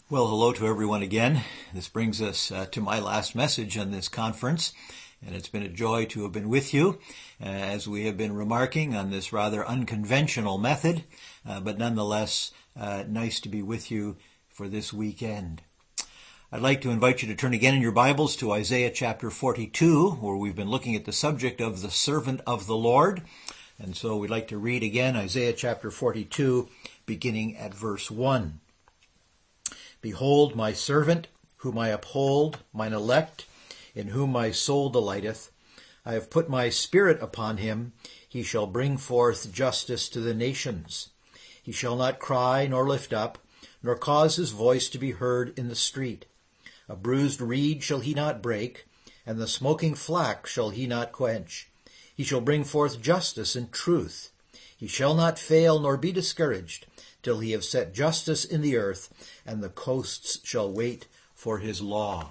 Well, hello to everyone again. This brings us to my last message on this conference, and it's been a joy to have been with you as we have been remarking on this rather unconventional method, but nonetheless nice to be with you for this weekend. I'd like to invite you to turn again in your Bibles to Isaiah chapter 42, where we've been looking at the subject of the servant of the Lord. And so we'd like to read again Isaiah chapter 42, beginning at verse 1. Behold, my servant, whom I uphold, mine elect, in whom my soul delighteth. I have put my spirit upon him. He shall bring forth justice to the nations. He shall not cry nor lift up, nor cause his voice to be heard in the street. A bruised reed shall he not break, and the smoking flax shall he not quench. He shall bring forth justice and truth. He shall not fail nor be discouraged, till he have set justice in the earth, and the coasts shall wait for his law.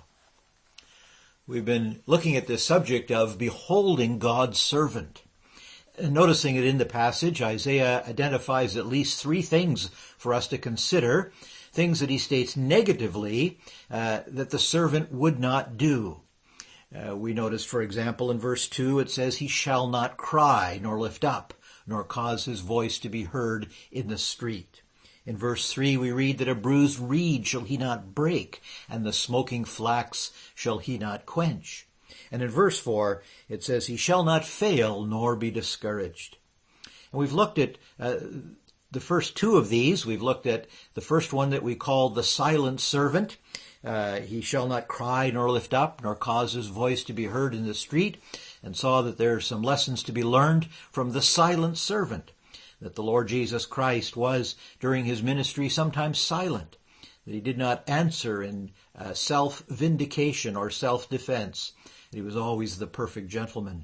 We've been looking at this subject of beholding God's servant. And noticing it in the passage, Isaiah identifies at least three things for us to consider, things that he states negatively that the servant would not do. We noticed, for example, in verse 2, it says, he shall not cry nor lift up, nor cause his voice to be heard in the street. In verse 3 we read that a bruised reed shall he not break, and the smoking flax shall he not quench. And in verse 4 it says, he shall not fail nor be discouraged. And we've looked at the first two of these. We've looked at the first one that we call the silent servant. He shall not cry nor lift up, nor cause his voice to be heard in the street, and saw that there are some lessons to be learned from the silent servant, that the Lord Jesus Christ was, during his ministry, sometimes silent, that he did not answer in self-vindication or self-defense, that he was always the perfect gentleman.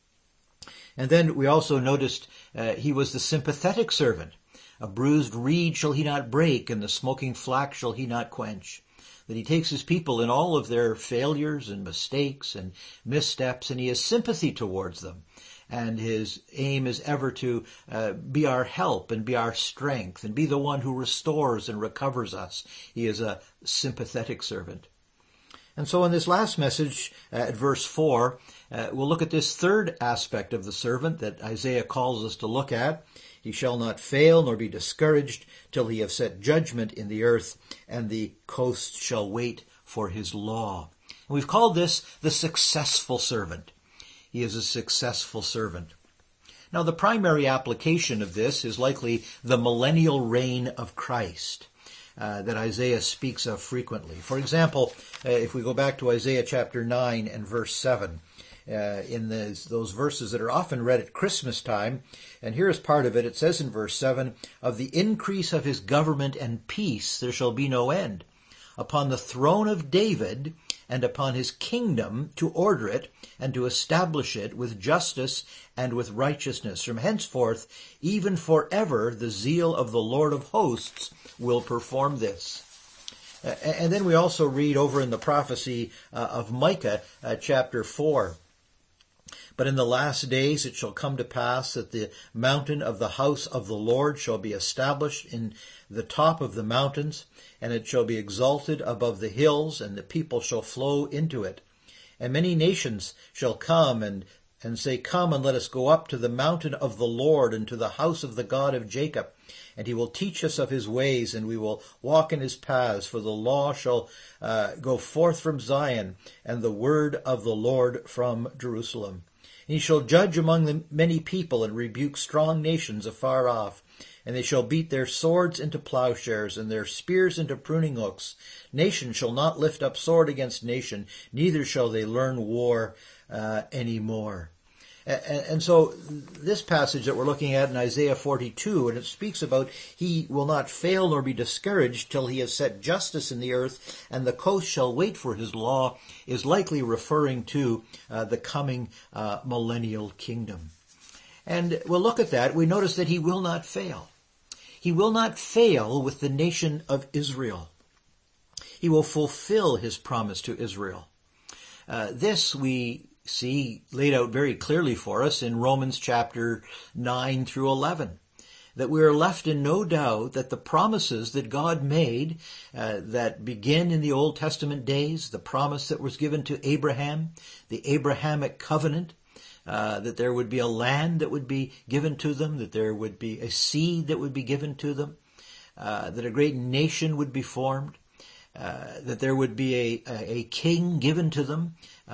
And then we also noticed he was the sympathetic servant. A bruised reed shall he not break, and the smoking flax shall he not quench. That he takes his people in all of their failures and mistakes and missteps, and he has sympathy towards them. And his aim is ever to be our help and be our strength and be the one who restores and recovers us. He is a sympathetic servant. And so in this last message, at verse 4, we'll look at this third aspect of the servant that Isaiah calls us to look at. He shall not fail nor be discouraged till he have set judgment in the earth, and the coasts shall wait for his law. And we've called this the successful servant. He is a successful servant. Now, the primary application of this is likely the millennial reign of Christ that Isaiah speaks of frequently. For example, if we go back to Isaiah chapter 9 and verse 7, in those verses that are often read at Christmas time, and here is part of it. It says in verse 7, of the increase of his government and peace there shall be no end, upon the throne of David and upon his kingdom, to order it and to establish it with justice and with righteousness. From henceforth, even forever, the zeal of the Lord of hosts will perform this. And then we also read over in the prophecy of Micah, chapter 4. But in the last days it shall come to pass that the mountain of the house of the Lord shall be established in the top of the mountains, and it shall be exalted above the hills, and the people shall flow into it. And many nations shall come and say, come and let us go up to the mountain of the Lord and to the house of the God of Jacob. And he will teach us of his ways, and we will walk in his paths. For the law shall go forth from Zion, and the word of the Lord from Jerusalem. And he shall judge among the many people, and rebuke strong nations afar off. And they shall beat their swords into plowshares, and their spears into pruning hooks. Nation shall not lift up sword against nation, neither shall they learn war any more. And so this passage that we're looking at in Isaiah 42, and it speaks about he will not fail nor be discouraged till he has set justice in the earth, and the coast shall wait for his law, is likely referring to the coming millennial kingdom. And we'll look at that. We notice that he will not fail. He will not fail with the nation of Israel. He will fulfill his promise to Israel. This we see laid out very clearly for us in Romans chapter 9 through 11. that we are left in no doubt that the promises that God made that begin in the Old Testament days, the promise that was given to Abraham, the Abrahamic covenant, that there would be a land that would be given to them, that there would be a seed that would be given to them, that a great nation would be formed, that there would be a king given to them,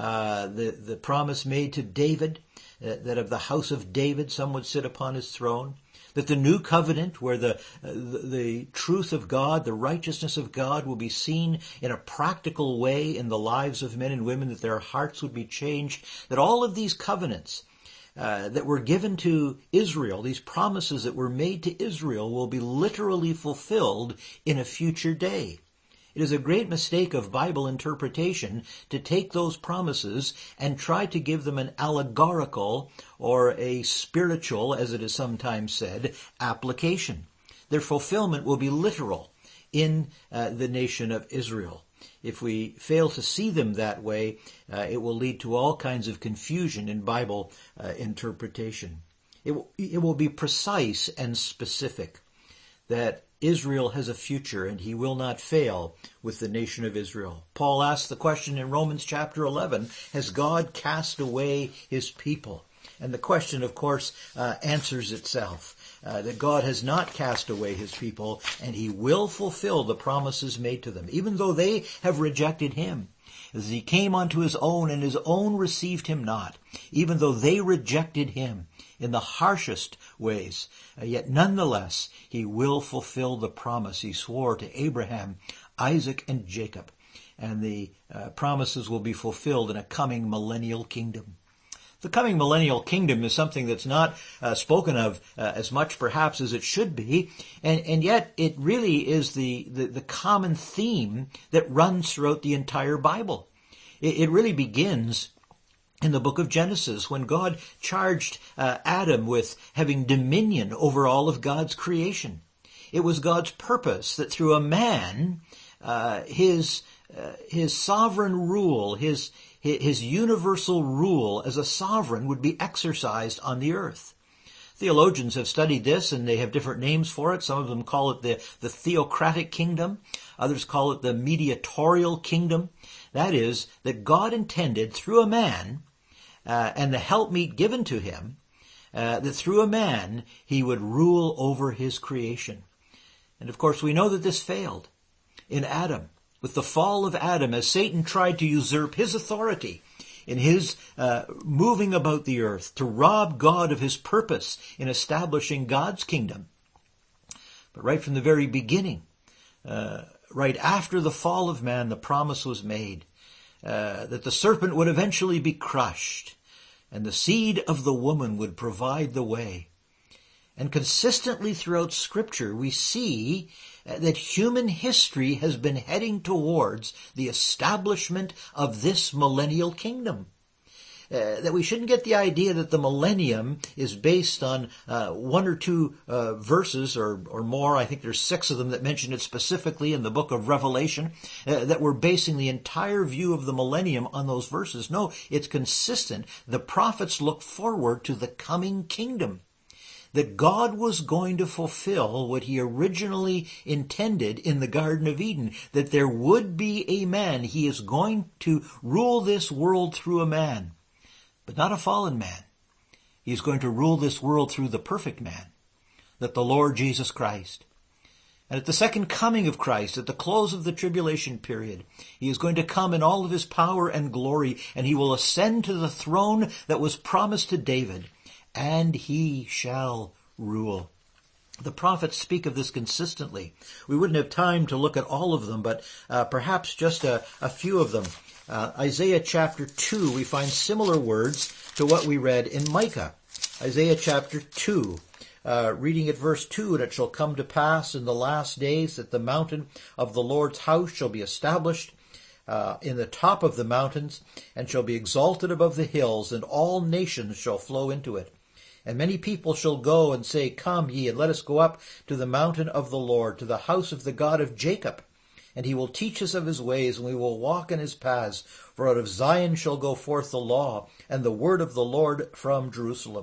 the promise made to David, that of the house of David some would sit upon his throne, that the new covenant where the truth of God, the righteousness of God will be seen in a practical way in the lives of men and women, that their hearts would be changed, that all of these covenants that were given to Israel, these promises that were made to Israel, will be literally fulfilled in a future day. It is a great mistake of Bible interpretation to take those promises and try to give them an allegorical or a spiritual, as it is sometimes said, application. Their fulfillment will be literal in the nation of Israel. If we fail to see them that way, it will lead to all kinds of confusion in Bible interpretation. It will be precise and specific that Israel has a future and he will not fail with the nation of Israel. Paul asks the question in Romans chapter 11, has God cast away his people? And the question, of course, answers itself, that God has not cast away his people and he will fulfill the promises made to them, even though they have rejected him. As he came unto his own, and his own received him not, even though they rejected him in the harshest ways. Yet nonetheless, he will fulfill the promise he swore to Abraham, Isaac, and Jacob. And the promises will be fulfilled in a coming millennial kingdom. The coming millennial kingdom is something that's not spoken of as much perhaps as it should be, and yet it really is the common theme that runs throughout the entire Bible. It really begins in the book of Genesis when God charged Adam with having dominion over all of God's creation. It was God's purpose that through a man, his sovereign rule, his universal rule as a sovereign would be exercised on the earth. Theologians have studied this and they have different names for it. Some of them call it the theocratic kingdom. Others call it the mediatorial kingdom. That is, that God intended through a man and the helpmeet given to him, that through a man he would rule over his creation. And of course we know that this failed in Adam. With the fall of Adam, as Satan tried to usurp his authority in his moving about the earth to rob God of his purpose in establishing God's kingdom. But right from the very beginning, right after the fall of man, the promise was made that the serpent would eventually be crushed and the seed of the woman would provide the way. And consistently throughout Scripture, we see that human history has been heading towards the establishment of this millennial kingdom. That we shouldn't get the idea that the millennium is based on one or two verses or more. I think there's 6 of them that mention it specifically in the book of Revelation, that we're basing the entire view of the millennium on those verses. No, it's consistent. The prophets look forward to the coming kingdom, that God was going to fulfill what he originally intended in the Garden of Eden, that there would be a man. He is going to rule this world through a man, but not a fallen man. He is going to rule this world through the perfect man, that the Lord Jesus Christ. And at the second coming of Christ, at the close of the tribulation period, he is going to come in all of his power and glory, and he will ascend to the throne that was promised to David, and he shall rule. The prophets speak of this consistently. We wouldn't have time to look at all of them, but perhaps just a few of them. Isaiah chapter 2, we find similar words to what we read in Micah. Isaiah chapter 2, reading at verse 2, and it shall come to pass in the last days that the mountain of the Lord's house shall be established in the top of the mountains, and shall be exalted above the hills, and all nations shall flow into it. And many people shall go and say, Come ye, and let us go up to the mountain of the Lord, to the house of the God of Jacob. And he will teach us of his ways, and we will walk in his paths. For out of Zion shall go forth the law, and the word of the Lord from Jerusalem.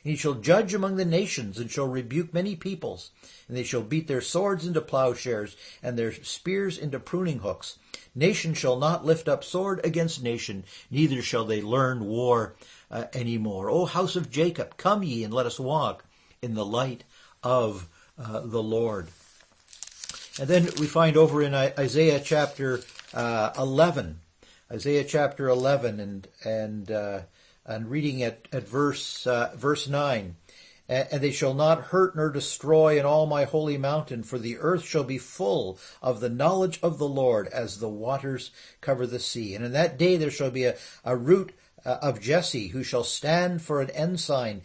And he shall judge among the nations, and shall rebuke many peoples. And they shall beat their swords into plowshares, and their spears into pruning hooks. Nation shall not lift up sword against nation, neither shall they learn war any more. O house of Jacob, come ye, and let us walk in the light of the Lord. And then we find over in Isaiah chapter 11, Isaiah chapter 11, and reading at verse 9. And they shall not hurt nor destroy in all my holy mountain, for the earth shall be full of the knowledge of the Lord as the waters cover the sea. And in that day there shall be a root of Jesse, who shall stand for an ensign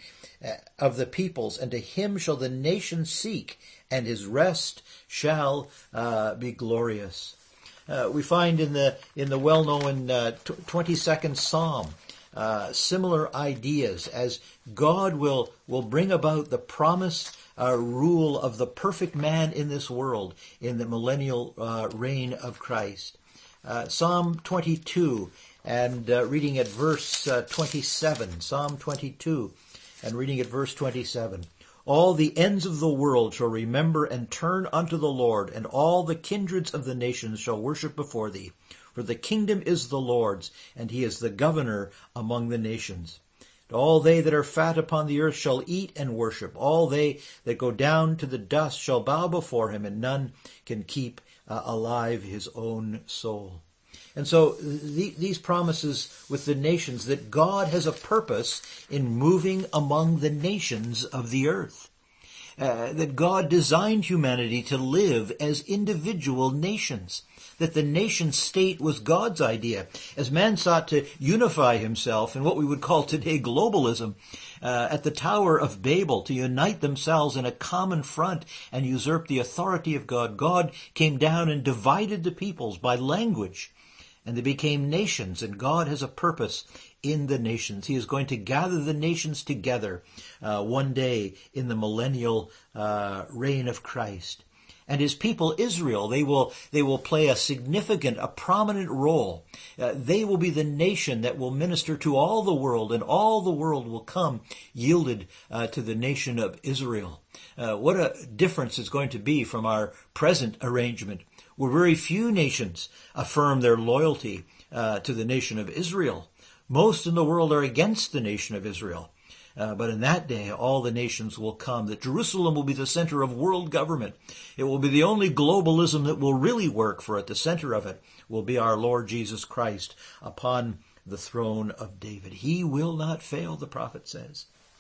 of the peoples, and to him shall the nations seek, and his rest shall be glorious. We find in the well-known 22nd Psalm similar ideas, as God will bring about the promised rule of the perfect man in this world in the millennial reign of Christ. Psalm 22 and reading at verse 27. Psalm 22 and reading at verse 27. All the ends of the world shall remember and turn unto the Lord, and all the kindreds of the nations shall worship before thee. For the kingdom is the Lord's, and he is the governor among the nations. And all they that are fat upon the earth shall eat and worship. All they that go down to the dust shall bow before him, and none can keep alive his own soul. And so these promises with the nations, that God has a purpose in moving among the nations of the earth. That God designed humanity to live as individual nations. That the nation state was God's idea. As man sought to unify himself in what we would call today globalism, at the Tower of Babel, to unite themselves in a common front and usurp the authority of God, God came down and divided the peoples by language. And they became nations, and God has a purpose in the nations. He is going to gather the nations together one day in the millennial reign of Christ. And his people, Israel, they will play a prominent role. They will be the nation that will minister to all the world, and all the world will come yielded to the nation of Israel. What a difference it's going to be from our present arrangement, where very few nations affirm their loyalty to the nation of Israel. Most in the world are against the nation of Israel. But in that day, all the nations will come. That Jerusalem will be the center of world government. It will be the only globalism that will really work, for at the center of it will be our Lord Jesus Christ upon the throne of David. He will not fail, the prophet says.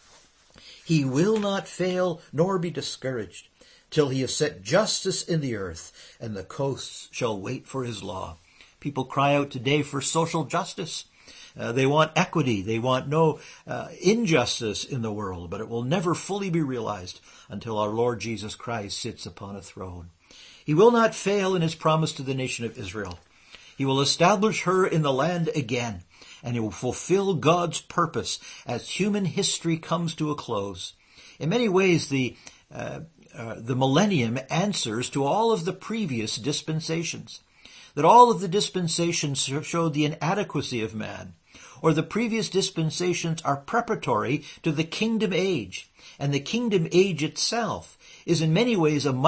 He will not fail nor be discouraged till he has set justice in the earth, and the coasts shall wait for his law. People cry out today for social justice. They want equity. They want no injustice in the world, but it will never fully be realized until our Lord Jesus Christ sits upon a throne. He will not fail in his promise to the nation of Israel. He will establish her in the land again, and he will fulfill God's purpose as human history comes to a close. In many ways, the millennium answers to all of the previous dispensations. That all of the dispensations showed the inadequacy of man, or the previous dispensations are preparatory to the kingdom age. And the kingdom age itself is in many ways a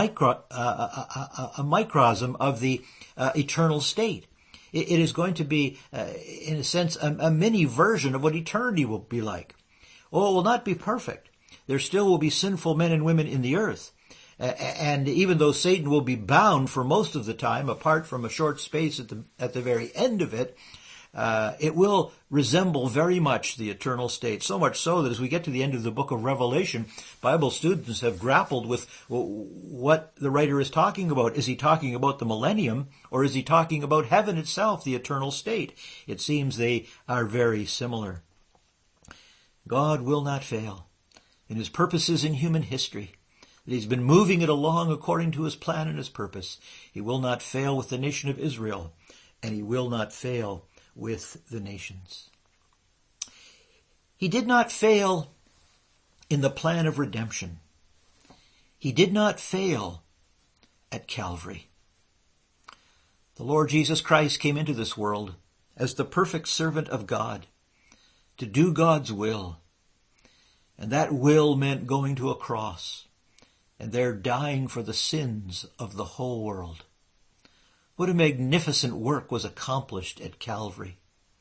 microcosm of the eternal state. It is going to be, in a sense, a mini version of what eternity will be like. Oh, it will not be perfect. There still will be sinful men and women in the earth. And even though Satan will be bound for most of the time, apart from a short space at the very end of it, it will resemble very much the eternal state. So much so that as we get to the end of the book of Revelation, Bible students have grappled with what the writer is talking about. Is he talking about the millennium, or is he talking about heaven itself, the eternal state? It seems they are very similar. God will not fail in his purposes in human history. That he's been moving it along according to his plan and his purpose. He will not fail with the nation of Israel, and he will not fail with the nations. He did not fail in the plan of redemption. He did not fail at Calvary. The Lord Jesus Christ came into this world as the perfect servant of God to do God's will. And that will meant going to a cross and there dying for the sins of the whole world. What a magnificent work was accomplished at Calvary.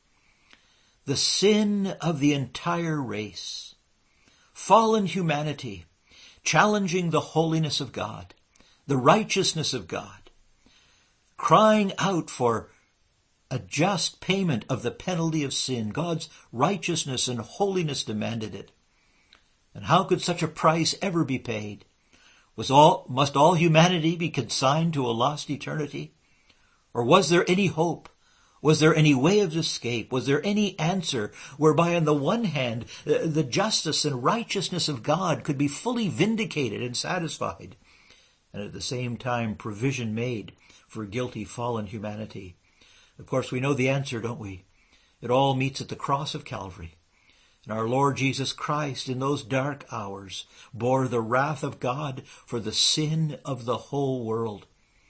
The sin of the entire race, fallen humanity, challenging the holiness of God, the righteousness of God, crying out for a just payment of the penalty of sin. God's righteousness and holiness demanded it. And how could such a price ever be paid? Must all humanity be consigned to a lost eternity? Or was there any hope? Was there any way of escape? Was there any answer whereby on the one hand the justice and righteousness of God could be fully vindicated and satisfied, and at the same time provision made for guilty fallen humanity? Of course, we know the answer, don't we? It all meets at the cross of Calvary. And our Lord Jesus Christ in those dark hours bore the wrath of God for the sin of the whole world.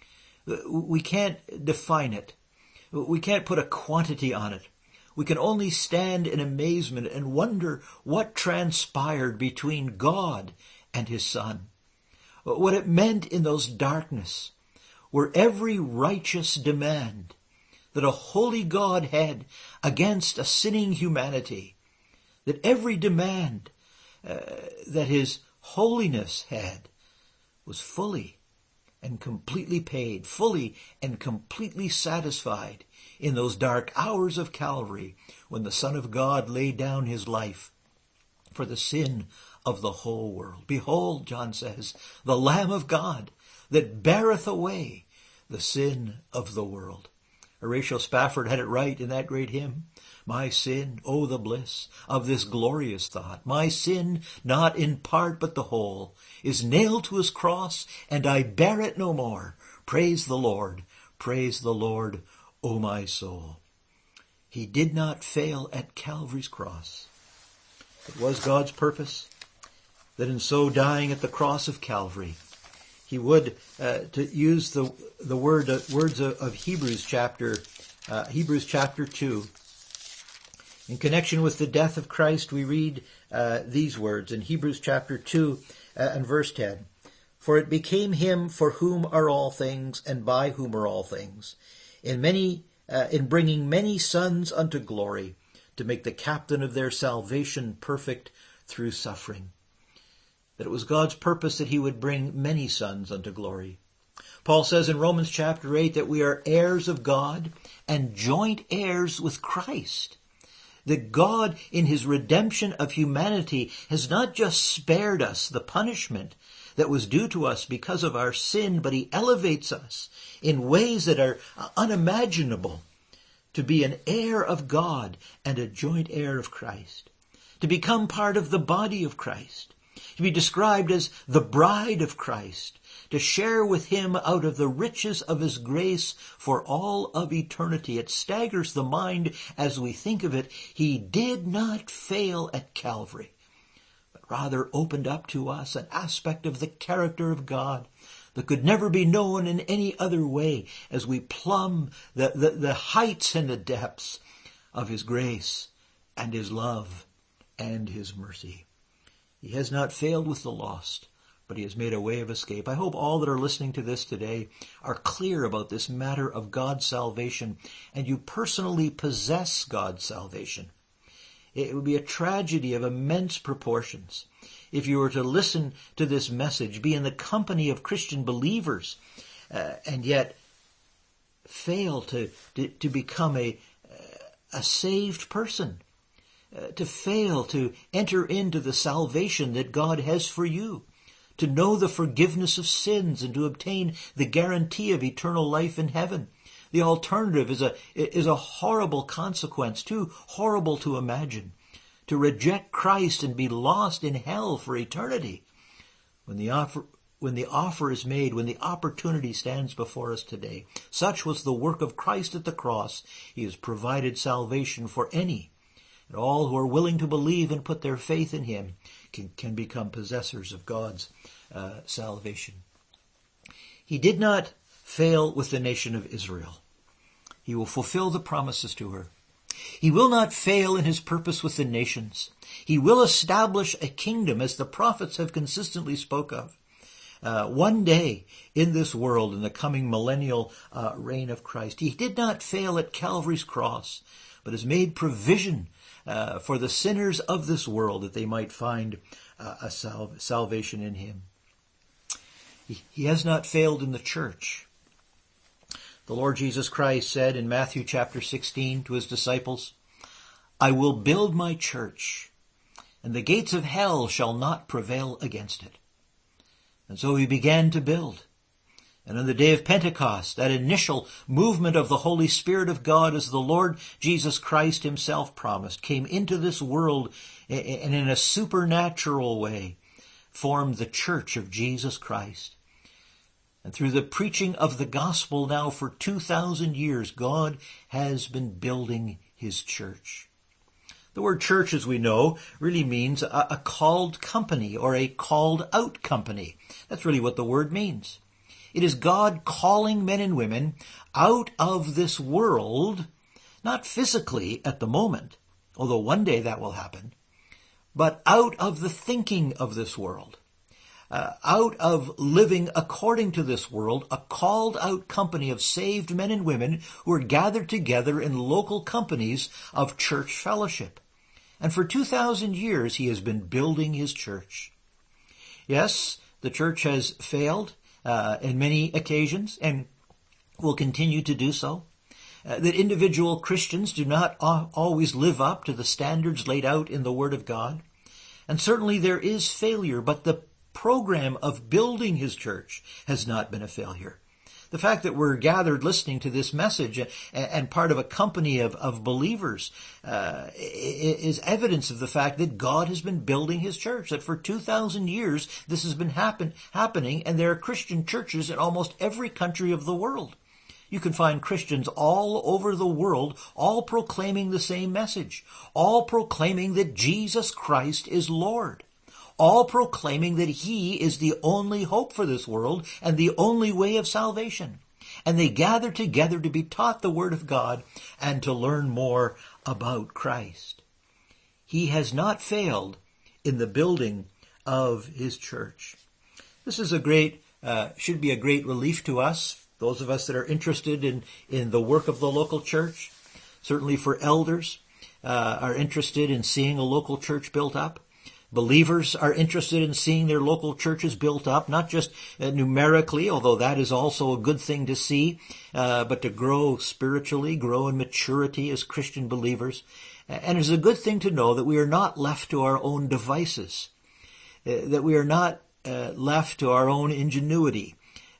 We can't define it. We can't put a quantity on it. We can only stand in amazement and wonder what transpired between God and his Son. What it meant in those darkness, where every righteous demand that a holy God had against a sinning humanity, that every demand that his holiness had was fully and completely paid, fully and completely satisfied in those dark hours of Calvary when the Son of God laid down his life for the sin of the whole world. Behold, John says, the Lamb of God that beareth away the sin of the world. Horatio Spafford had it right in that great hymn. My sin, oh the bliss of this glorious thought. My sin, not in part but the whole, is nailed to his cross, and I bear it no more. Praise the Lord, O my soul. He did not fail at Calvary's cross. It was God's purpose that in so dying at the cross of Calvary, he would, to use the words of Hebrews chapter 2. In connection with the death of Christ, we read these words in Hebrews chapter 2 and verse 10. For it became him for whom are all things, and by whom are all things, in bringing many sons unto glory, to make the captain of their salvation perfect through suffering. That it was God's purpose that he would bring many sons unto glory. Paul says in Romans chapter 8 that we are heirs of God and joint heirs with Christ. That God, in his redemption of humanity, has not just spared us the punishment that was due to us because of our sin, but he elevates us in ways that are unimaginable to be an heir of God and a joint heir of Christ, to become part of the body of Christ, to be described as the bride of Christ, to share with him out of the riches of his grace for all of eternity. It staggers the mind as we think of it. He did not fail at Calvary, but rather opened up to us an aspect of the character of God that could never be known in any other way as we plumb the heights and the depths of his grace and his love and his mercy. He has not failed with the lost, but he has made a way of escape. I hope all that are listening to this today are clear about this matter of God's salvation, and you personally possess God's salvation. It would be a tragedy of immense proportions if you were to listen to this message, be in the company of Christian believers, and yet fail to become a saved person, to fail to enter into the salvation that God has for you, to know the forgiveness of sins and to obtain the guarantee of eternal life in heaven. The alternative is a horrible consequence, too horrible to imagine, to reject Christ and be lost in hell for eternity. When the offer is made, when the opportunity stands before us today, such was the work of Christ at the cross. He has provided salvation for any, and all who are willing to believe and put their faith in him can become possessors of God's salvation. He did not fail with the nation of Israel. He will fulfill the promises to her. He will not fail in his purpose with the nations. He will establish a kingdom, as the prophets have consistently spoke of. One day in this world, in the coming millennial reign of Christ. He did not fail at Calvary's cross, but has made provision for the sinners of this world that they might find a salvation in him. He has not failed in the church. The Lord Jesus Christ said in Matthew chapter 16 to his disciples, "I will build my church, and the gates of hell shall not prevail against it." And so he began to build. And on the day of Pentecost, that initial movement of the Holy Spirit of God, as the Lord Jesus Christ himself promised, came into this world and in a supernatural way formed the church of Jesus Christ. And through the preaching of the gospel now for 2,000 years, God has been building his church. The word church, as we know, really means a called company or a called out company. That's really what the word means. It is God calling men and women out of this world, not physically at the moment, although one day that will happen, but out of the thinking of this world. Out of living according to this world, a called out company of saved men and women who are gathered together in local companies of church fellowship. And for 2,000 years he has been building his church. Yes, the church has failed in many occasions and will continue to do so. That individual Christians do not always live up to the standards laid out in the Word of God. And certainly there is failure, but the program of building his church has not been a failure. The fact that we're gathered listening to this message and part of a company of believers is evidence of the fact that God has been building his church, that for 2,000 years this has been happening, and there are Christian churches in almost every country of the world. You can find Christians all over the world, all proclaiming the same message, all proclaiming that Jesus Christ is Lord, all proclaiming that he is the only hope for this world and the only way of salvation. And they gather together to be taught the Word of God and to learn more about Christ. He has not failed in the building of his church. This is should be a great relief to us, those of us that are interested in the work of the local church. Certainly for elders are interested in seeing a local church built up. Believers are interested in seeing their local churches built up, not just numerically, although that is also a good thing to see, but to grow spiritually, grow in maturity as Christian believers. And it's a good thing to know that we are not left to our own devices, that we are not left to our own ingenuity,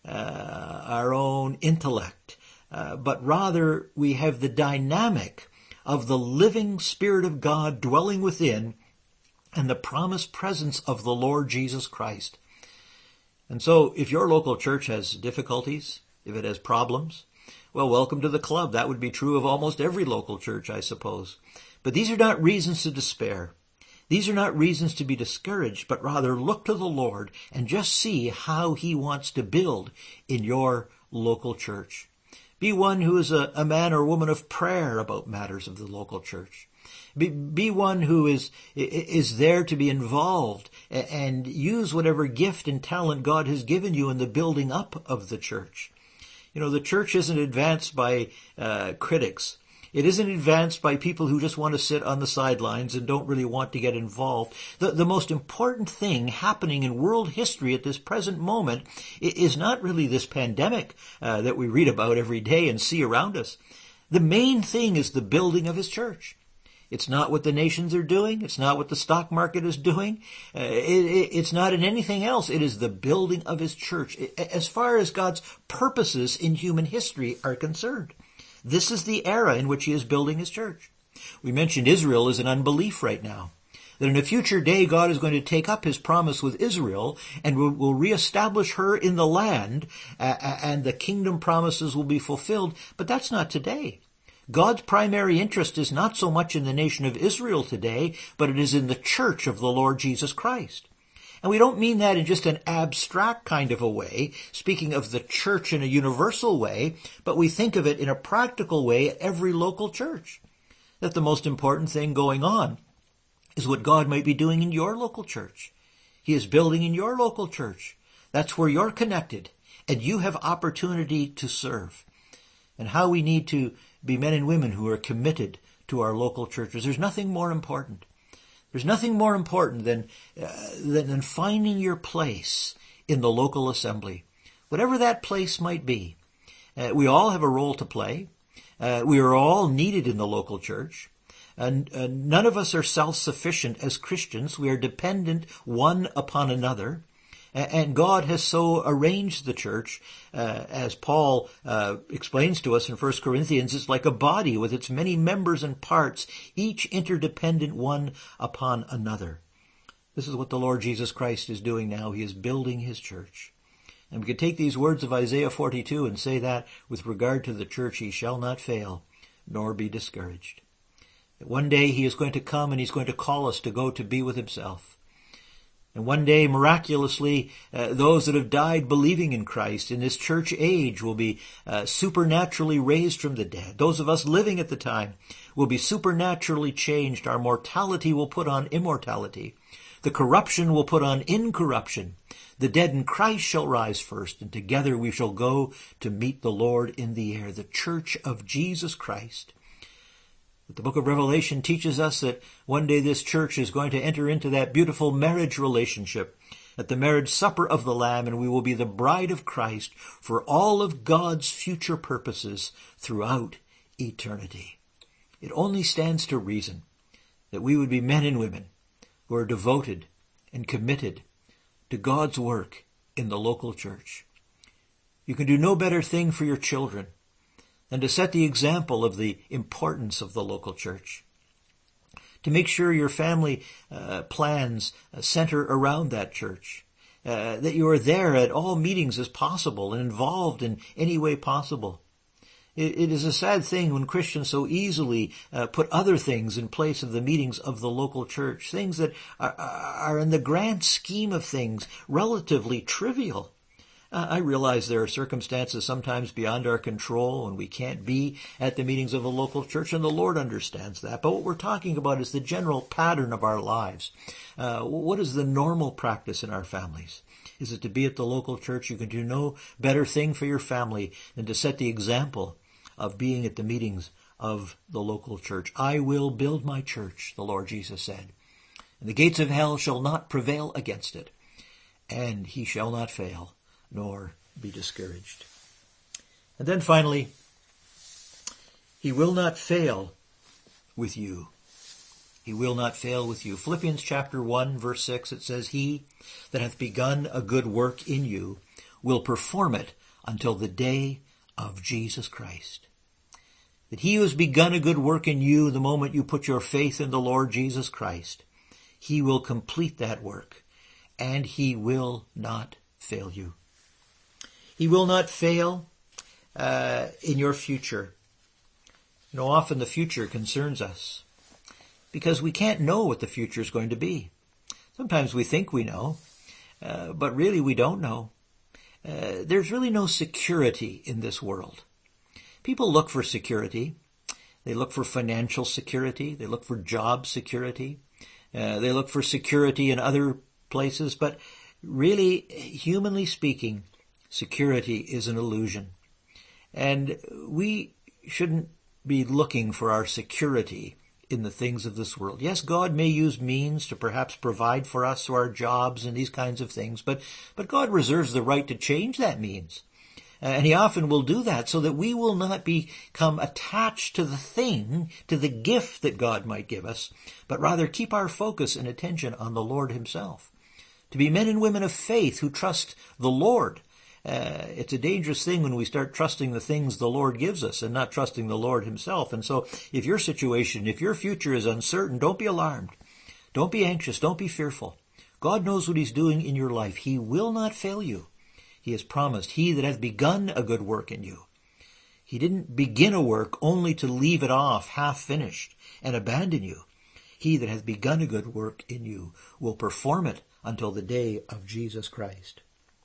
our own intellect, but rather we have the dynamic of the living Spirit of God dwelling within, and the promised presence of the Lord Jesus Christ. And so if your local church has difficulties, if it has problems, well, welcome to the club. That would be true of almost every local church, I suppose. But these are not reasons to despair. These are not reasons to be discouraged, but rather look to the Lord and just see how he wants to build in your local church. Be one who is a man or woman of prayer about matters of the local church. Be one who is there to be involved and use whatever gift and talent God has given you in the building up of the church. You know, the church isn't advanced by critics. It isn't advanced by people who just want to sit on the sidelines and don't really want to get involved. The most important thing happening in world history at this present moment is not really this pandemic that we read about every day and see around us. The main thing is the building of his church. It's not what the nations are doing. It's not what the stock market is doing. It's not in anything else. It is the building of his church. As far as God's purposes in human history are concerned, this is the era in which he is building his church. We mentioned Israel is in unbelief right now. That in a future day, God is going to take up his promise with Israel and will reestablish her in the land, and the kingdom promises will be fulfilled. But that's not today. God's primary interest is not so much in the nation of Israel today, but it is in the church of the Lord Jesus Christ. And we don't mean that in just an abstract kind of a way, speaking of the church in a universal way, but we think of it in a practical way at every local church. that the most important thing going on is what God might be doing in your local church. He is building in your local church. That's where you're connected, and you have opportunity to serve. And how we need to be men and women who are committed to our local churches. There's nothing more important. There's nothing more important than finding your place in the local assembly, whatever that place might be. We all have a role to play. We are all needed in the local church. And none of us are self-sufficient as Christians. We are dependent one upon another. And God has so arranged the church, as Paul explains to us in 1 Corinthians, it's like a body with its many members and parts, each interdependent one upon another. This is what the Lord Jesus Christ is doing now. He is building his church. And we could take these words of Isaiah 42 and say that with regard to the church, he shall not fail, nor be discouraged. That one day he is going to come and he's going to call us to go to be with himself. And one day, miraculously, those that have died believing in Christ in this church age will be supernaturally raised from the dead. Those of us living at the time will be supernaturally changed. Our mortality will put on immortality. The corruption will put on incorruption. The dead in Christ shall rise first, and together we shall go to meet the Lord in the air, the church of Jesus Christ. But the book of Revelation teaches us that one day this church is going to enter into that beautiful marriage relationship at the marriage supper of the Lamb, and we will be the bride of Christ for all of God's future purposes throughout eternity. It only stands to reason that we would be men and women who are devoted and committed to God's work in the local church. You can do no better thing for your children than to set the example of the importance of the local church. To make sure your family plans center around that church. That you are there at all meetings as possible and involved in any way possible. It is a sad thing when Christians so easily put other things in place of the meetings of the local church. Things that are in the grand scheme of things relatively trivial. I realize there are circumstances sometimes beyond our control and we can't be at the meetings of a local church, and the Lord understands that. But what we're talking about is the general pattern of our lives. What is the normal practice in our families? Is it to be at the local church? You can do no better thing for your family than to set the example of being at the meetings of the local church. I will build my church, the Lord Jesus said, and the gates of hell shall not prevail against it, and he shall not fail, nor be discouraged. And then finally, he will not fail with you. He will not fail with you. Philippians chapter 1, verse 6, it says, he that hath begun a good work in you will perform it until the day of Jesus Christ. That he who has begun a good work in you the moment you put your faith in the Lord Jesus Christ, he will complete that work, and he will not fail you. He will not fail in your future. You know, often the future concerns us because we can't know what the future is going to be. Sometimes we think we know, but really we don't know. There's really no security in this world. People look for security. They look for financial security. They look for job security. They look for security in other places. But really, humanly speaking, security is an illusion. And we shouldn't be looking for our security in the things of this world. Yes, God may use means to perhaps provide for us through our jobs and these kinds of things, but God reserves the right to change that means. And he often will do that so that we will not become attached to the thing, to the gift that God might give us, but rather keep our focus and attention on the Lord himself. To be men and women of faith who trust the Lord. It's a dangerous thing when we start trusting the things the Lord gives us and not trusting the Lord himself. And so if your situation, if your future is uncertain, don't be alarmed. Don't be anxious. Don't be fearful. God knows what he's doing in your life. He will not fail you. He has promised, he that hath begun a good work in you. He didn't begin a work only to leave it off half finished and abandon you. He that hath begun a good work in you will perform it until the day of Jesus Christ.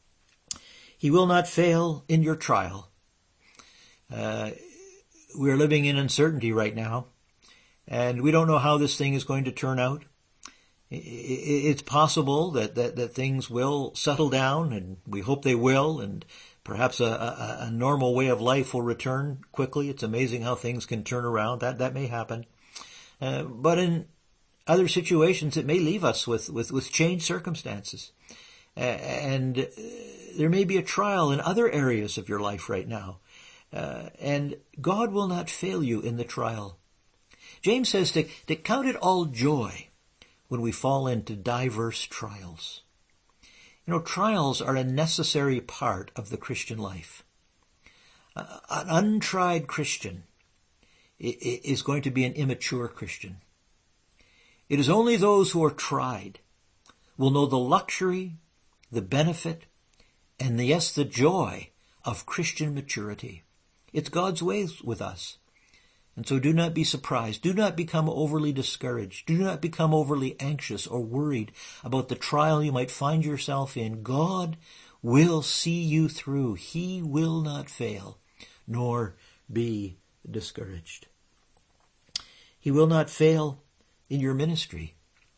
He will not fail in your trial. We're living in uncertainty right now. and we don't know how this thing is going to turn out. It's possible that things will settle down, and we hope they will, and perhaps a normal way of life will return quickly. It's amazing how things can turn around. That may happen. But in other situations, it may leave us with changed circumstances. And there may be a trial in other areas of your life right now. And God will not fail you in the trial. James says to count it all joy when we fall into diverse trials. You know, trials are a necessary part of the Christian life. An untried Christian is going to be an immature Christian. It is only those who are tried will know the luxury, the benefit, and the joy of Christian maturity. It's God's ways with us. And so do not be surprised. Do not become overly discouraged. Do not become overly anxious or worried about the trial you might find yourself in. God will see you through. He will not fail, nor be discouraged. He will not fail in your ministry.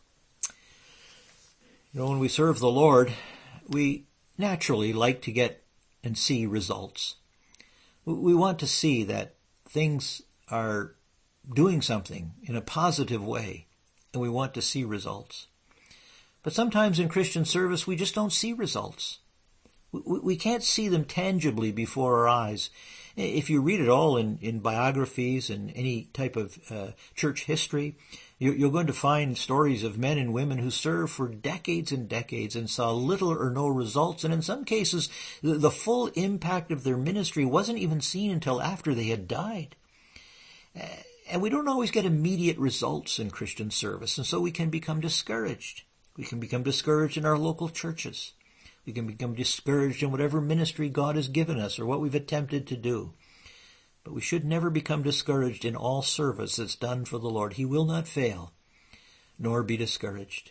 You know, when we serve the Lord, we naturally like to get and see results. We want to see that things are doing something in a positive way, and we want to see results. But sometimes in Christian service, we just don't see results. We can't see them tangibly before our eyes. If you read it all in biographies and any type of church history, you're going to find stories of men and women who served for decades and decades and saw little or no results. And in some cases, the full impact of their ministry wasn't even seen until after they had died. And we don't always get immediate results in Christian service, and so we can become discouraged. We can become discouraged in our local churches. We can become discouraged in whatever ministry God has given us or what we've attempted to do. But we should never become discouraged in all service that's done for the Lord. He will not fail, nor be discouraged.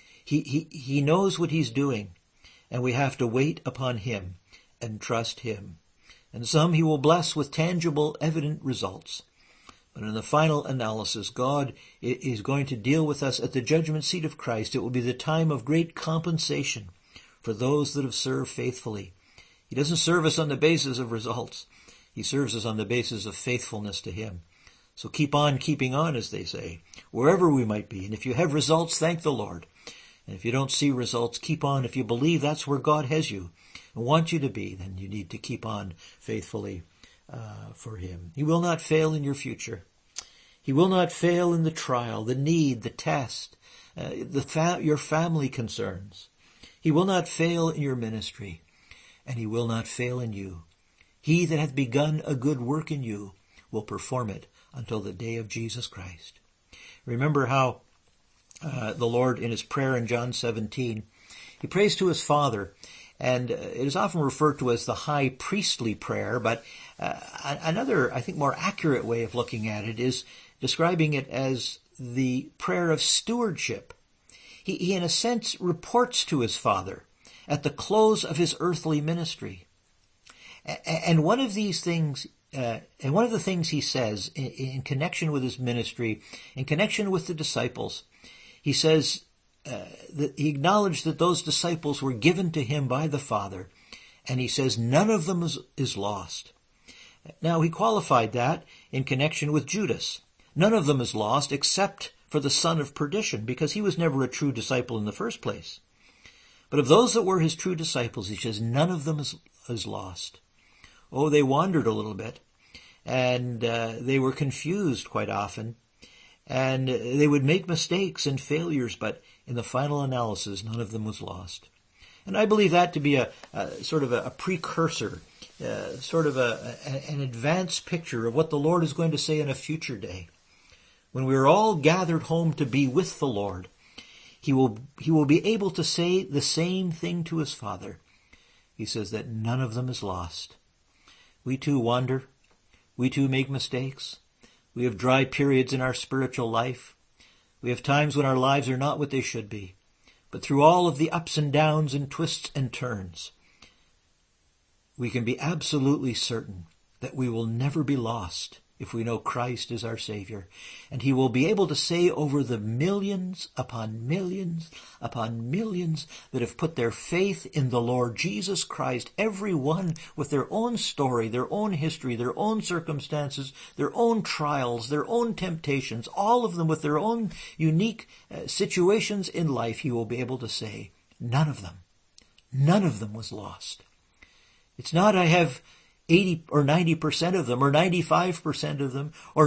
He knows what He's doing, and we have to wait upon Him and trust Him. And some He will bless with tangible, evident results. But in the final analysis, God is going to deal with us at the judgment seat of Christ. It will be the time of great compensation for those that have served faithfully. He doesn't serve us on the basis of results. He serves us on the basis of faithfulness to Him. So keep on keeping on, as they say, wherever we might be. And if you have results, thank the Lord. And if you don't see results, keep on. If you believe that's where God has you and wants you to be, then you need to keep on faithfully for Him. He will not fail in your future. He will not fail in the trial, the need, the test, your family concerns. He will not fail in your ministry, and He will not fail in you. He that hath begun a good work in you will perform it until the day of Jesus Christ. Remember how the Lord, in His prayer in John 17, He prays to His Father, and it is often referred to as the high priestly prayer, but another, I think, more accurate way of looking at it is describing it as the prayer of stewardship. He in a sense, reports to His Father at the close of His earthly ministry. And one of these things, and one of the things He says in connection with His ministry, in connection with the disciples, He says that He acknowledged that those disciples were given to Him by the Father, and He says none of them is lost. Now, He qualified that in connection with Judas. None of them is lost except for the son of perdition, because he was never a true disciple in the first place. But of those that were His true disciples, He says none of them is lost. Oh, they wandered a little bit, and they were confused quite often, and they would make mistakes and failures, but in the final analysis, none of them was lost. And I believe that to be a sort of a precursor, sort of an advanced picture of what the Lord is going to say in a future day. When we are all gathered home to be with the Lord, He will be able to say the same thing to His Father. He says that none of them is lost. We too wander. We too make mistakes. We have dry periods in our spiritual life. We have times when our lives are not what they should be. But through all of the ups and downs and twists and turns, we can be absolutely certain that we will never be lost if we know Christ is our Savior. And he will be able to say over the millions upon millions upon millions that have put their faith in the Lord Jesus Christ, every one with their own story, their own history, their own circumstances, their own trials, their own temptations, all of them with their own unique situations in life, he will be able to say, none of them was lost. It's not I have 80 or 90% of them, or 95% of them, or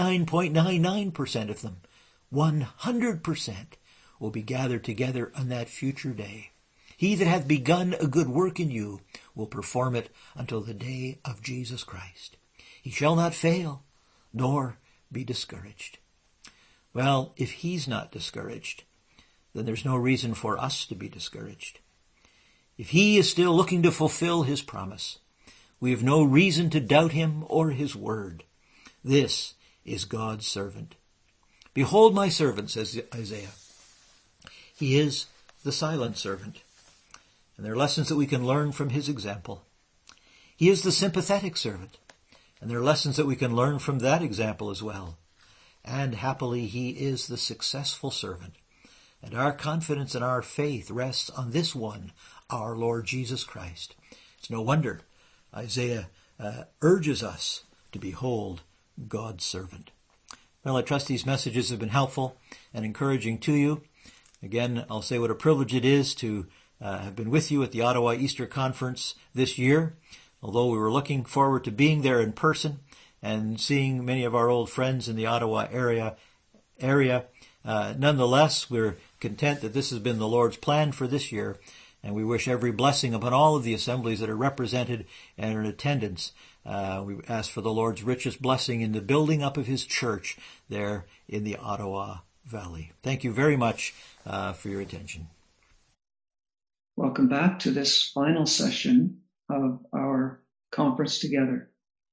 99.99% of them. 100% will be gathered together on that future day. He that hath begun a good work in you will perform it until the day of Jesus Christ. He shall not fail, nor be discouraged. Well, if he's not discouraged, then there's no reason for us to be discouraged. If he is still looking to fulfill his promise, we have no reason to doubt him or his word. This is God's servant. Behold my servant, says Isaiah. He is the silent servant. And there are lessons that we can learn from his example. He is the sympathetic servant. And there are lessons that we can learn from that example as well. And happily, he is the successful servant. And our confidence and our faith rests on this one, our Lord Jesus Christ. It's no wonder Isaiah urges us to behold God's servant. Well, I trust these messages have been helpful and encouraging to you. Again, I'll say what a privilege it is to have been with you at the Ottawa Easter Conference this year. Although we were looking forward to being there in person and seeing many of our old friends in the Ottawa area, nonetheless, we're content that this has been the Lord's plan for this year. And we wish every blessing upon all of the assemblies that are represented and are in attendance. We ask for the Lord's richest blessing in the building up of his church there in the Ottawa Valley. Thank you very much for your attention. Welcome back to this final session of our conference together.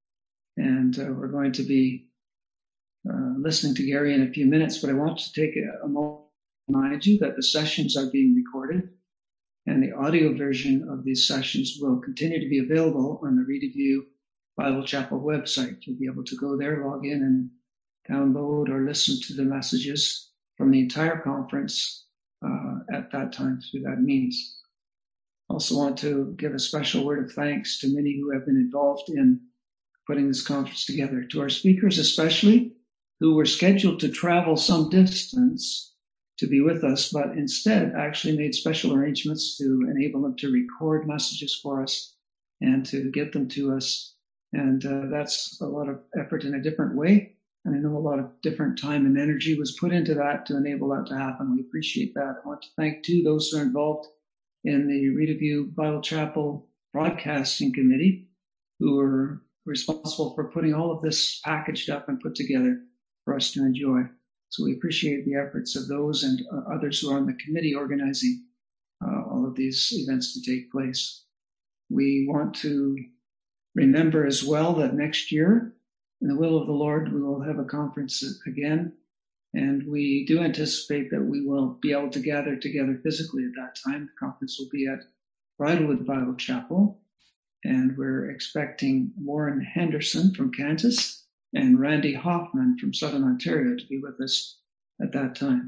And we're going to be listening to Gary in a few minutes, but I want to take a moment to remind you that the sessions are being recorded. And the audio version of these sessions will continue to be available on the Redeview Bible Chapel website. You'll be able to go there, log in, and download or listen to the messages from the entire conference at that time through that means. Also want to give a special word of thanks to many who have been involved in putting this conference together. To our speakers especially, who were scheduled to travel some distance to be with us, but instead actually made special arrangements to enable them to record messages for us and to get them to us. And that's a lot of effort in a different way. And I know a lot of different time and energy was put into that to enable that to happen. We appreciate that. I want to thank, too, those who are involved in the Redeview Bible Chapel Broadcasting Committee, who were responsible for putting all of this packaged up and put together for us to enjoy. So we appreciate the efforts of those and others who are on the committee organizing all of these events to take place. We want to remember as well that next year, in the will of the Lord, we will have a conference again. And we do anticipate that we will be able to gather together physically at that time. The conference will be at Bridlewood Bible Chapel. And we're expecting Warren Henderson from Kansas and Randy Hoffman from Southern Ontario to be with us at that time.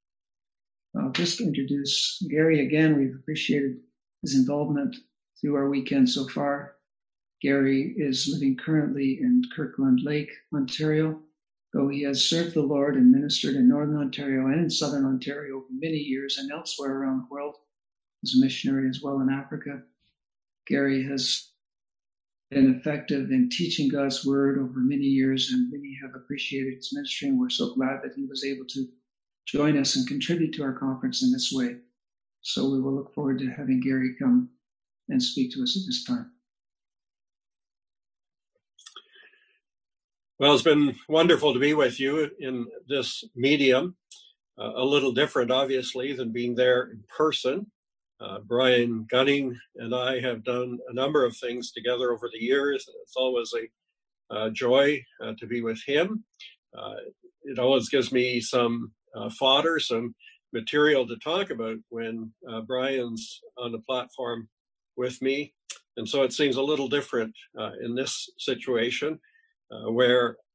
I'll just introduce Gary again. We've appreciated his involvement through our weekend so far. Gary is living currently in Kirkland Lake, Ontario, though he has served the Lord and ministered in Northern Ontario and in Southern Ontario for many years and elsewhere around the world as a missionary as well in Africa. Gary has been effective in teaching God's word over many years, and many have appreciated his ministry, and we're so glad that he was able to join us and contribute to our conference in this way. So we will look forward to having Gary come and speak to us at this time. Well, it's been wonderful to be with you in this medium, a little different, obviously, than being there in person. Brian Gunning and I have done a number of things together over the years, and it's always a joy to be with him. It always gives me some fodder, some material to talk about when Brian's on the platform with me. And so it seems a little different in this situation where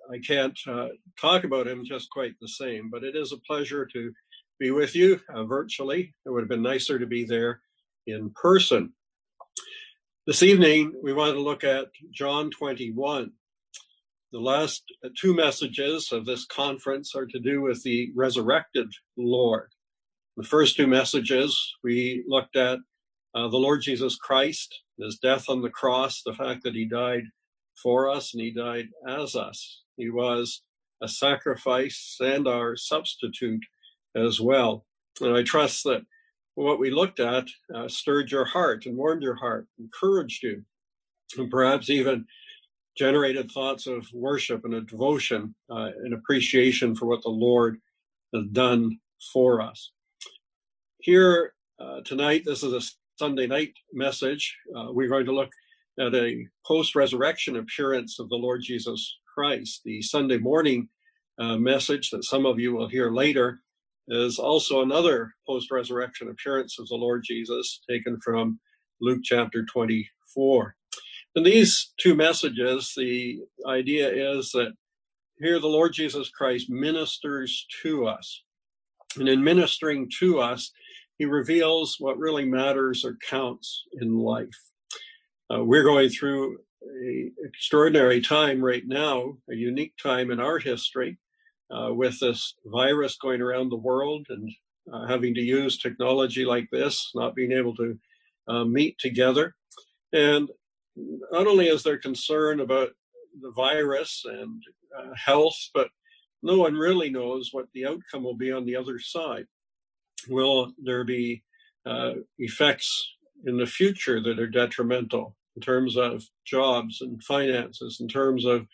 I can't talk about him just quite the same, but it is a pleasure to be with you virtually. It would have been nicer to be there in person. This evening, we want to look at John 21. The last two messages of this conference are to do with the resurrected Lord. The first two messages, we looked at the Lord Jesus Christ, his death on the cross, the fact that he died for us and he died as us. He was a sacrifice and our substitute as well. And I trust that what we looked at stirred your heart and warmed your heart, encouraged you, and perhaps even generated thoughts of worship and a devotion, an appreciation for what the Lord has done for us. Here tonight, this is a Sunday night message. We're going to look at a post-resurrection appearance of the Lord Jesus Christ. The Sunday morning message that some of you will hear later is also another post-resurrection appearance of the Lord Jesus, taken from Luke chapter 24. In these two messages, the idea is that here the Lord Jesus Christ ministers to us. And in ministering to us, he reveals what really matters or counts in life. We're going through an extraordinary time right now, a unique time in our history, with this virus going around the world and having to use technology like this, not being able to meet together. And not only is there concern about the virus and health, but no one really knows what the outcome will be on the other side. Will there be effects in the future that are detrimental in terms of jobs and finances, in terms of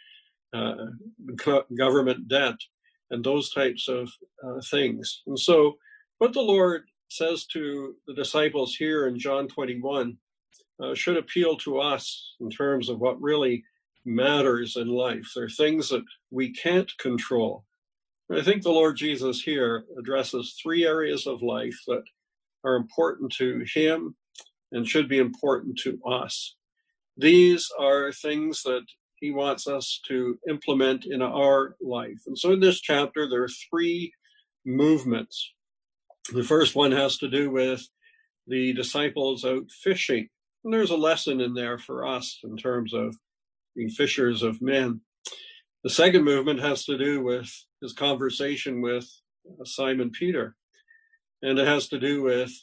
government debt, and those types of things? And so what the Lord says to the disciples here in John 21 should appeal to us in terms of what really matters in life. There are things that we can't control. I think the Lord Jesus here addresses three areas of life that are important to him and should be important to us. These are things that he wants us to implement in our life. And so in this chapter, there are three movements. The first one has to do with the disciples out fishing. And there's a lesson in there for us in terms of being fishers of men. The second movement has to do with his conversation with Simon Peter, and it has to do with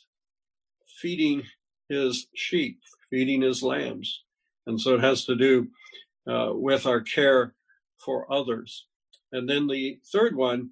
feeding his sheep, feeding his lambs. And so it has to do with our care for others. And then the third one,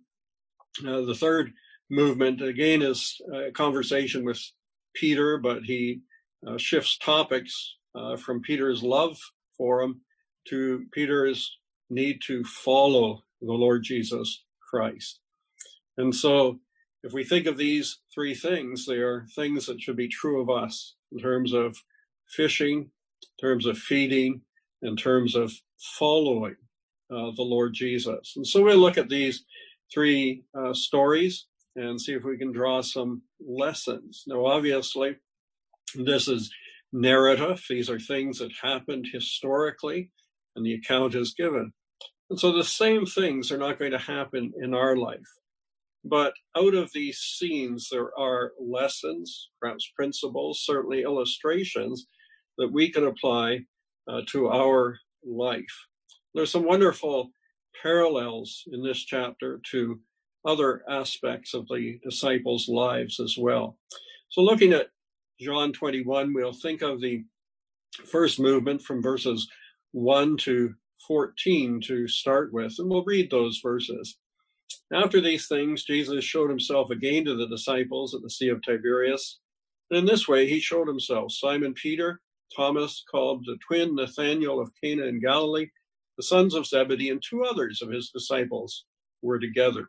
the third movement, again, is a conversation with Peter, but he shifts topics from Peter's love for him to Peter's need to follow the Lord Jesus Christ. And so if we think of these three things, they are things that should be true of us in terms of fishing, in terms of feeding, in terms of following the Lord Jesus. And so we'll look at these three stories and see if we can draw some lessons. Now, obviously, this is narrative. These are things that happened historically, and the account is given. And so the same things are not going to happen in our life. But out of these scenes, there are lessons, perhaps principles, certainly illustrations that we can apply to our life. There's some wonderful parallels in this chapter to other aspects of the disciples' lives as well. So looking at John 21, we'll think of the first movement from verses 1 to 14 to start with, and we'll read those verses. After these things, Jesus showed himself again to the disciples at the Sea of Tiberias. And in this way, he showed himself: Simon Peter, Thomas, called the twin, Nathanael of Cana in Galilee, the sons of Zebedee, and two others of his disciples were together.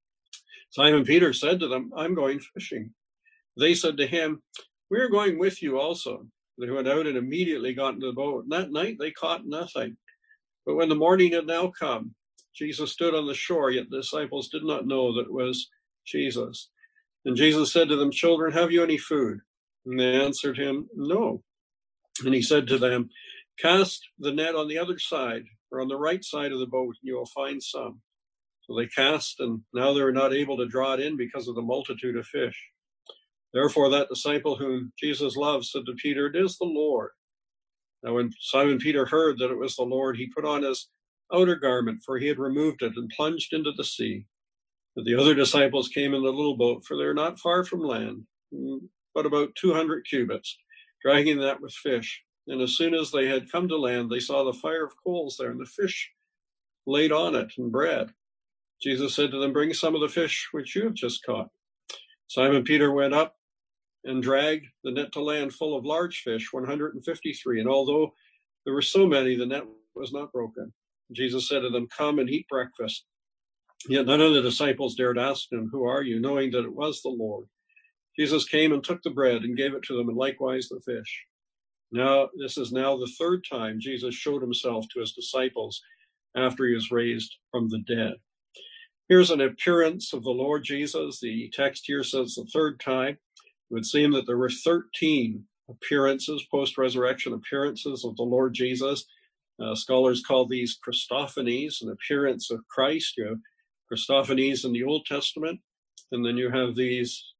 Simon Peter said to them, "I'm going fishing." They said to him, "We are going with you also." They went out and immediately got into the boat. And that night they caught nothing. But when the morning had now come, Jesus stood on the shore, yet the disciples did not know that it was Jesus. And Jesus said to them, "Children, have you any food?" And they answered him, "No." And he said to them, "Cast the net on the other side, or on the right side of the boat, and you will find some. So they cast, and now they were not able to draw it in because of the multitude of fish. Therefore that disciple whom Jesus loved said to Peter, "It is the Lord." Now when Simon Peter heard that it was the Lord, he put on his outer garment, for he had removed it, and plunged into the sea. But the other disciples came in the little boat, for they were not far from land, but about 200 cubits, dragging the net with fish. And as soon as they had come to land, they saw the fire of coals there, and the fish laid on it, and bread. Jesus said to them, "Bring some of the fish which you have just caught." Simon Peter went up and dragged the net to land full of large fish, 153. And although there were so many, the net was not broken. Jesus said to them, "Come and eat breakfast." Yet none of the disciples dared ask him, "Who are you?" knowing that it was the Lord. Jesus came and took the bread and gave it to them, and likewise the fish. Now, this is now the third time Jesus showed himself to his disciples after he was raised from the dead. Here's an appearance of the Lord Jesus. The text here says the third time. It would seem that there were 13 appearances, post-resurrection appearances of the Lord Jesus. Scholars call these Christophanies, an appearance of Christ. You have Christophanies in the Old Testament, and then you have these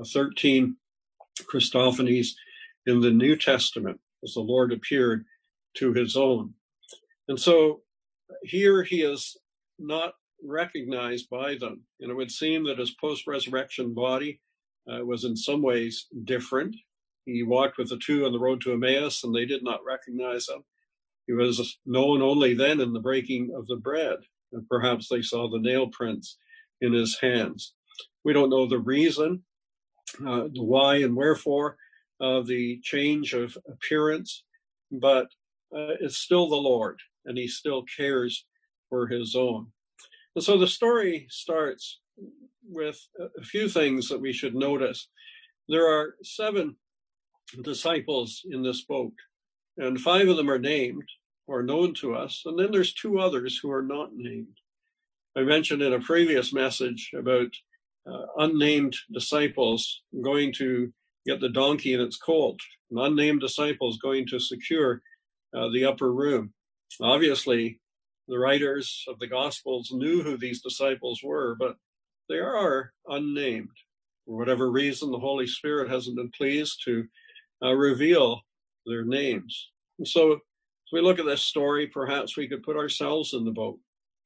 13 Christophanies in the New Testament as the Lord appeared to his own. And so here he is not recognized by them. And it would seem that his post-resurrection body was in some ways different. He walked with the two on the road to Emmaus, and they did not recognize him. He was known only then in the breaking of the bread, and perhaps they saw the nail prints in his hands. We don't know the reason, the why and wherefore of the change of appearance, but it's still the Lord, and he still cares for his own. And so the story starts with a few things that we should notice. There are 7 disciples in this boat, and 5 of them are named or known to us, and then there's 2 others who are not named. I mentioned in a previous message about unnamed disciples going to get the donkey and its colt, and unnamed disciples going to secure the upper room. Obviously, the writers of the Gospels knew who these disciples were, but they are unnamed. For whatever reason, the Holy Spirit hasn't been pleased to reveal their names. And so, as we look at this story, perhaps we could put ourselves in the boat.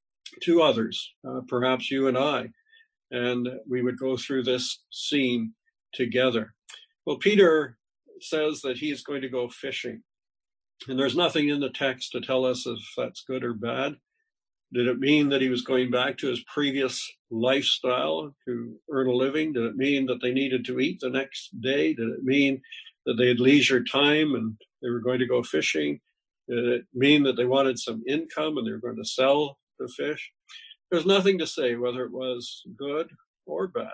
2 others, perhaps you and I, and we would go through this scene together. Well, Peter says that he's going to go fishing. And there's nothing in the text to tell us if that's good or bad. Did it mean that he was going back to his previous lifestyle to earn a living? Did it mean that they needed to eat the next day? Did it mean that they had leisure time and they were going to go fishing? Did it mean that they wanted some income and they were going to sell the fish? There's nothing to say whether it was good or bad.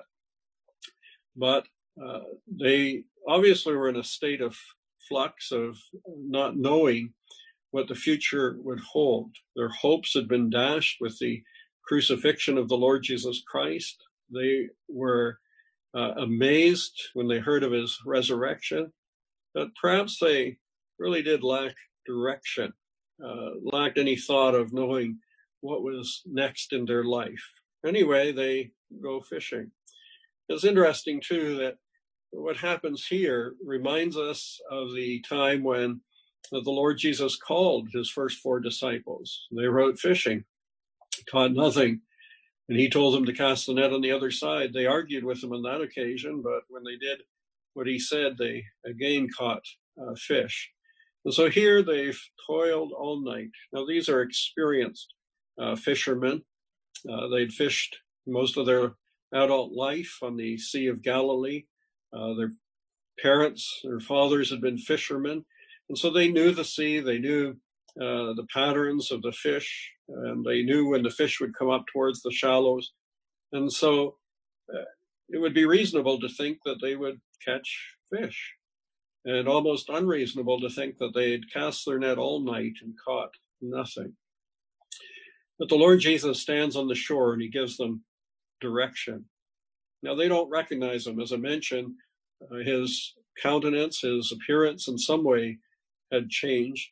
But they obviously were in a state of flux of not knowing what the future would hold. Their hopes had been dashed with the crucifixion of the Lord Jesus Christ. They were amazed when they heard of his resurrection, but perhaps they really did lack direction, lacked any thought of knowing what was next in their life. Anyway, they go fishing. It's interesting, too, that what happens here reminds us of the time when the Lord Jesus called his first 4 disciples. They were out fishing, caught nothing, and he told them to cast the net on the other side. They argued with him on that occasion, but when they did what he said, they again caught fish. And so here they've toiled all night. Now, these are experienced fishermen. They'd fished most of their adult life on the Sea of Galilee. Their parents, their fathers had been fishermen. And so they knew the sea, they knew the patterns of the fish, and they knew when the fish would come up towards the shallows. And so it would be reasonable to think that they would catch fish, and almost unreasonable to think that they'd cast their net all night and caught nothing. But the Lord Jesus stands on the shore and he gives them direction. Now, they don't recognize him. As I mentioned, his countenance, his appearance in some way had changed.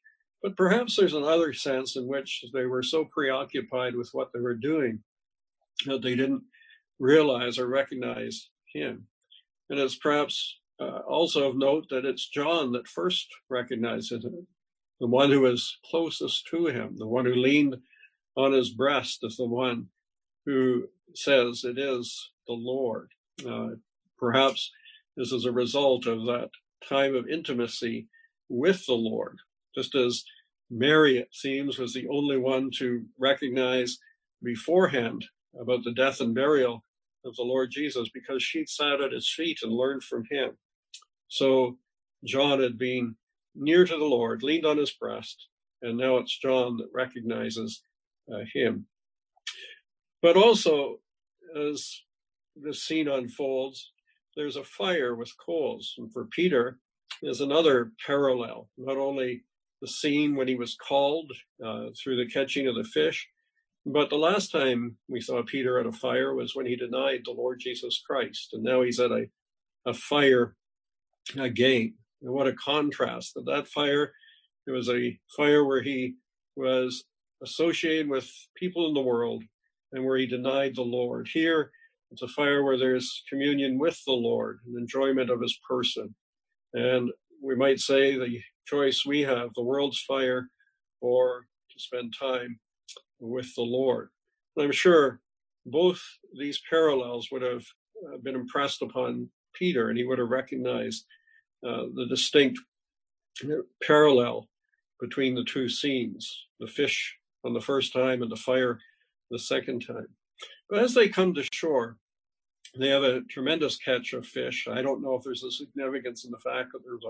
But perhaps there's another sense in which they were so preoccupied with what they were doing that they didn't realize or recognize him. And it's perhaps also of note that it's John that first recognizes him, the one who was closest to him, the one who leaned on his breast is the one who says it is the Lord. Perhaps this is a result of that time of intimacy with the Lord, just as Mary, it seems, was the only one to recognize beforehand about the death and burial of the Lord Jesus, because she'd sat at his feet and learned from him. So John had been near to the Lord, leaned on his breast, and now it's John that recognizes him. But also, as this scene unfolds, there's a fire with coals. And for Peter, there's another parallel, not only the scene when he was called through the catching of the fish, but the last time we saw Peter at a fire was when he denied the Lord Jesus Christ. And now he's at a fire again. And what a contrast. That fire, it was a fire where he was associated with people in the world and where he denied the Lord. Here, it's a fire where there's communion with the Lord and enjoyment of his person. And we might say the choice we have, the world's fire or to spend time with the Lord. And I'm sure both these parallels would have been impressed upon Peter, and he would have recognized the distinct parallel between the two scenes, the fish on the first time and the fire the second time. But as they come to shore, they have a tremendous catch of fish. I don't know if there's a significance in the fact that there's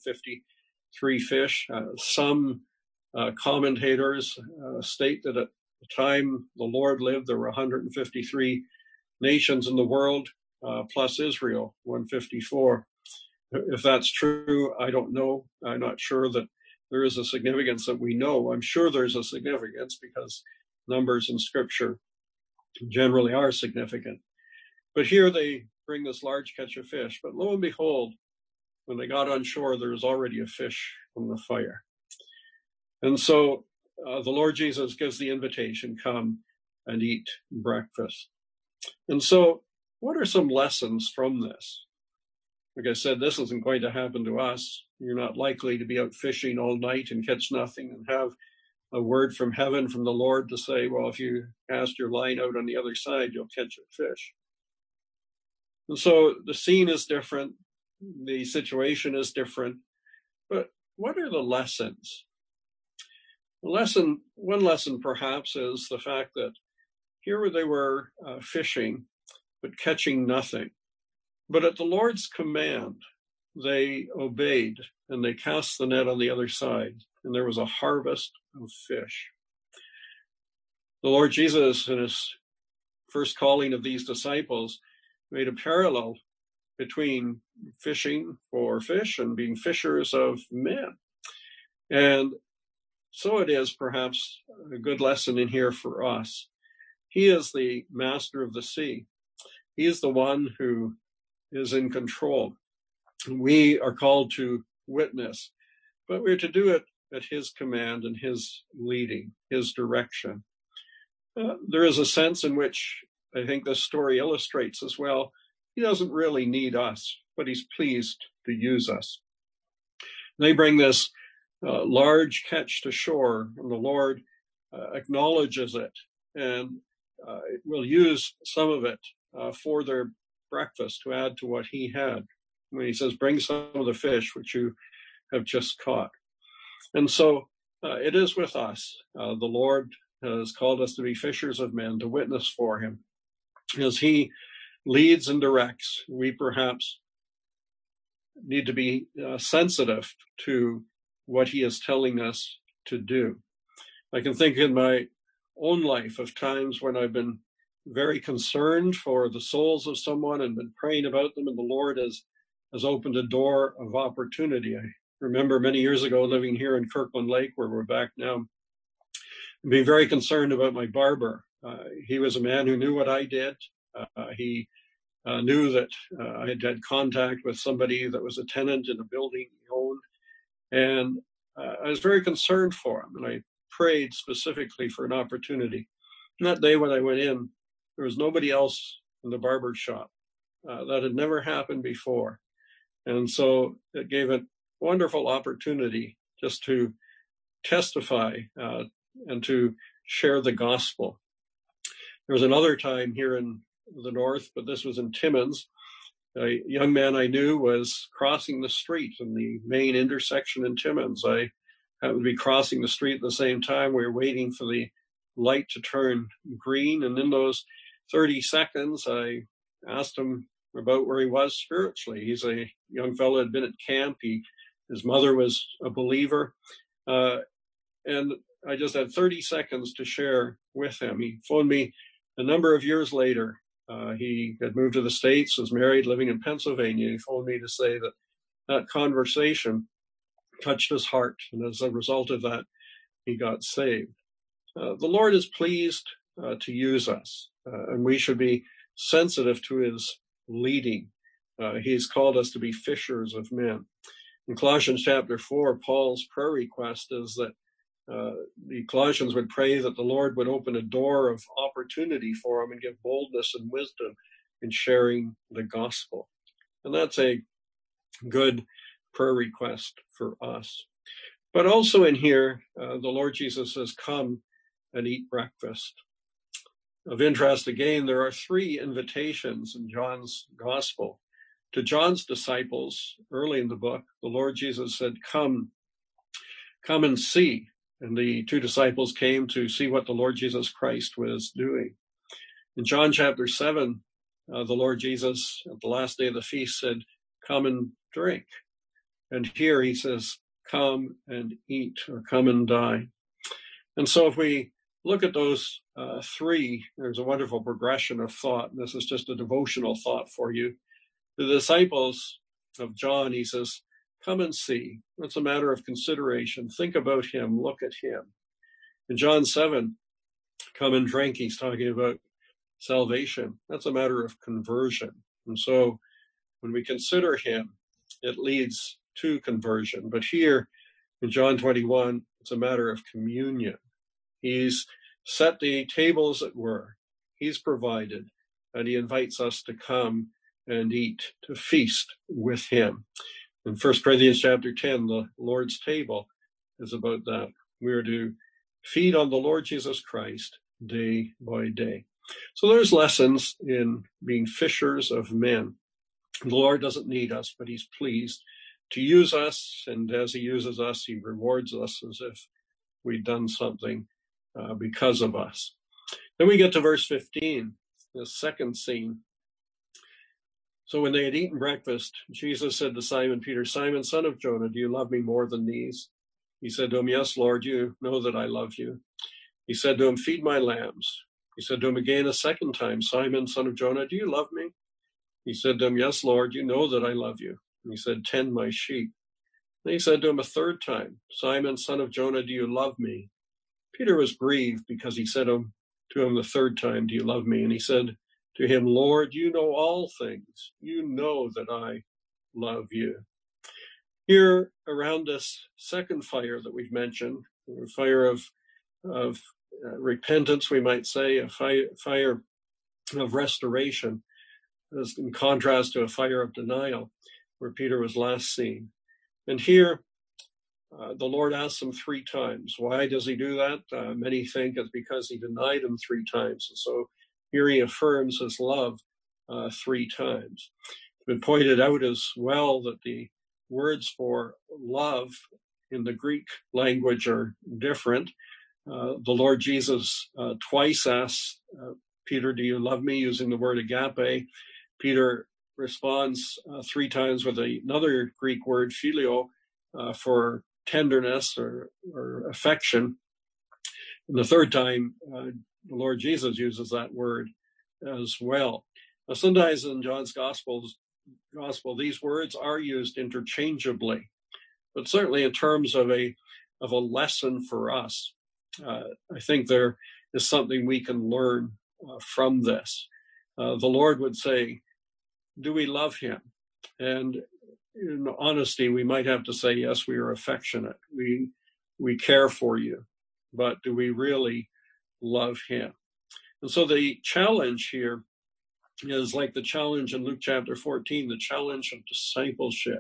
153 fish. Some commentators state that at the time the Lord lived, there were 153 nations in the world, plus Israel, 154. If that's true, I don't know. I'm not sure that there is a significance that we know. I'm sure there's a significance because numbers in Scripture generally are significant. But here they bring this large catch of fish. But lo and behold, when they got on shore, there was already a fish from the fire. And so the Lord Jesus gives the invitation, come and eat breakfast. And so what are some lessons from this? Like I said, this isn't going to happen to us. You're not likely to be out fishing all night and catch nothing and have a word from heaven from the Lord to say, well, if you cast your line out on the other side, you'll catch a fish. And so the scene is different. The situation is different. But what are the lessons? One lesson perhaps is the fact that here they were fishing, but catching nothing. But at the Lord's command, they obeyed and they cast the net on the other side, and there was a harvest of fish. The Lord Jesus, in his first calling of these disciples, made a parallel between fishing for fish and being fishers of men. And so it is perhaps a good lesson in here for us. He is the master of the sea. He is the one who is in control. We are called to witness, but we're to do it at his command and his leading, his direction. There is a sense in which I think this story illustrates as well. He doesn't really need us, but he's pleased to use us. They bring this large catch to shore, and the Lord acknowledges it and will use some of it for their breakfast to add to what he had. When he says, bring some of the fish which you have just caught. And so it is with us. The Lord has called us to be fishers of men, to witness for him. As he leads and directs, we perhaps need to be sensitive to what he is telling us to do. I can think in my own life of times when I've been very concerned for the souls of someone and been praying about them, and the Lord has opened a door of opportunity. I remember many years ago living here in Kirkland Lake, where we're back now, and being very concerned about my barber. He was a man who knew what I did. He knew that I had had contact with somebody that was a tenant in a building he owned. And I was very concerned for him, and I prayed specifically for an opportunity. And that day when I went in, there was nobody else in the barber shop. That had never happened before. And so it gave a wonderful opportunity just to testify and to share the gospel. There was another time here in the north, but this was in Timmins. A young man I knew was crossing the street in the main intersection in Timmins. I happened to be crossing the street at the same time. We were waiting for the light to turn green. And in those 30 seconds, I asked him about where he was spiritually. He's a young fellow, had been at camp. His mother was a believer. And I just had 30 seconds to share with him. He phoned me a number of years later. He had moved to the States, was married, living in Pennsylvania. He phoned me to say that that conversation touched his heart. And as a result of that, he got saved. The Lord is pleased to use us, and we should be sensitive to his leading. He's called us to be fishers of men. In Colossians chapter 4, Paul's prayer request is that the Colossians would pray that the Lord would open a door of opportunity for them and give boldness and wisdom in sharing the gospel. And that's a good prayer request for us. But also in here, the Lord Jesus says, come and eat breakfast. Of interest, again, there are 3 invitations in John's gospel. To John's disciples, early in the book, the Lord Jesus said, come and see. And the 2 disciples came to see what the Lord Jesus Christ was doing. In John chapter 7, the Lord Jesus, at the last day of the feast, said, come and drink. And here he says, come and eat, or come and dine. And so if we look at those 3, there's a wonderful progression of thought. This is just a devotional thought for you. The disciples of John, he says, come and see. It's a matter of consideration. Think about him. Look at him. In John 7, come and drink. He's talking about salvation. That's a matter of conversion. And so when we consider him, it leads to conversion. But here in John 21, it's a matter of communion. He's set the table, as it were. He's provided, and he invites us to come and eat, to feast with him. In 1 Corinthians chapter 10, the Lord's table is about that. We are to feed on the Lord Jesus Christ day by day. So there's lessons in being fishers of men. The Lord doesn't need us, but he's pleased to use us. And as he uses us, he rewards us as if we'd done something because of us. Then we get to verse 15, the second scene. So when they had eaten breakfast, Jesus said to Simon Peter, Simon, son of Jonah, do you love me more than these? He said to him, yes, Lord, you know that I love you. He said to him, feed my lambs. He said to him again a second time, Simon, son of Jonah, do you love me? He said to him, yes, Lord, you know that I love you. And he said, tend my sheep. Then he said to him a third time, Simon, son of Jonah, do you love me? Peter was grieved because he said to him the third time, do you love me? And he said to him, Lord, you know all things. You know that I love you. Here around this second fire that we've mentioned, a fire of repentance, we might say, a fire of restoration, as in contrast to a fire of denial where Peter was last seen. And here, the Lord asks him 3 times. Why does he do that? Many think it's because he denied him 3 times. And so here he affirms his love 3 times. It's been pointed out as well that the words for love in the Greek language are different. The Lord Jesus twice asked Peter, do you love me? Using the word agape. Peter responds 3 times with another Greek word, phileo, for tenderness or affection. And the third time, the Lord Jesus uses that word as well. Now, sometimes in John's gospel, these words are used interchangeably, but certainly in terms of a lesson for us, I think there is something we can learn from this. The Lord would say, do we love him? And in honesty, we might have to say, yes, we are affectionate. We care for you, but do we really love him? And so the challenge here is like the challenge in Luke chapter 14, the challenge of discipleship.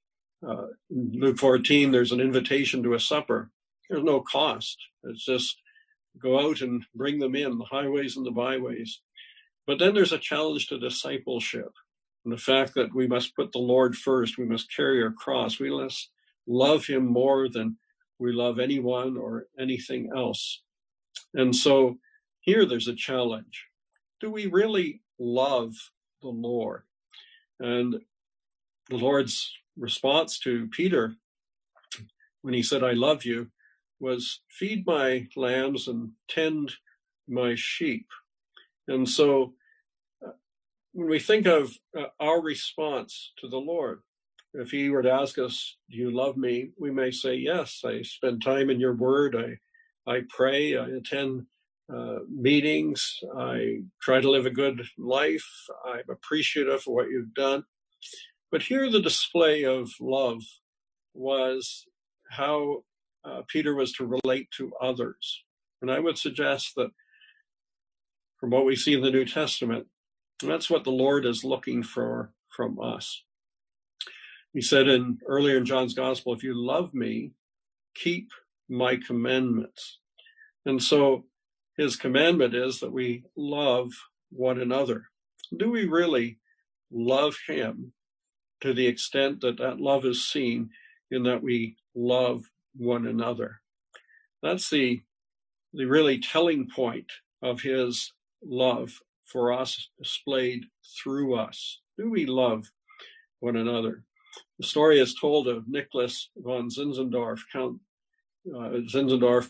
In Luke 14, there's an invitation to a supper. There's no cost. It's just go out and bring them in, the highways and the byways. But then there's a challenge to discipleship, and the fact that we must put the Lord first. We must carry our cross. We must love him more than we love anyone or anything else. And so here there's a challenge. Do we really love the Lord? And the Lord's response to Peter when he said, I love you, was feed my lambs and tend my sheep. And so when we think of our response to the Lord, if he were to ask us, do you love me? We may say, yes, I spend time in your word. I pray, I attend meetings. I try to live a good life. I'm appreciative of what you've done. But here the display of love was how Peter was to relate to others. And I would suggest that from what we see in the New Testament, that's what the Lord is looking for from us. He said earlier in John's Gospel, if you love me, keep my commandments. And so his commandment is that we love one another. Do we really love him to the extent that that love is seen in that we love one another? That's the really telling point of his love for us, displayed through us. Do we love one another? The story is told of Nicholas von Zinzendorf, Count Zinzendorf,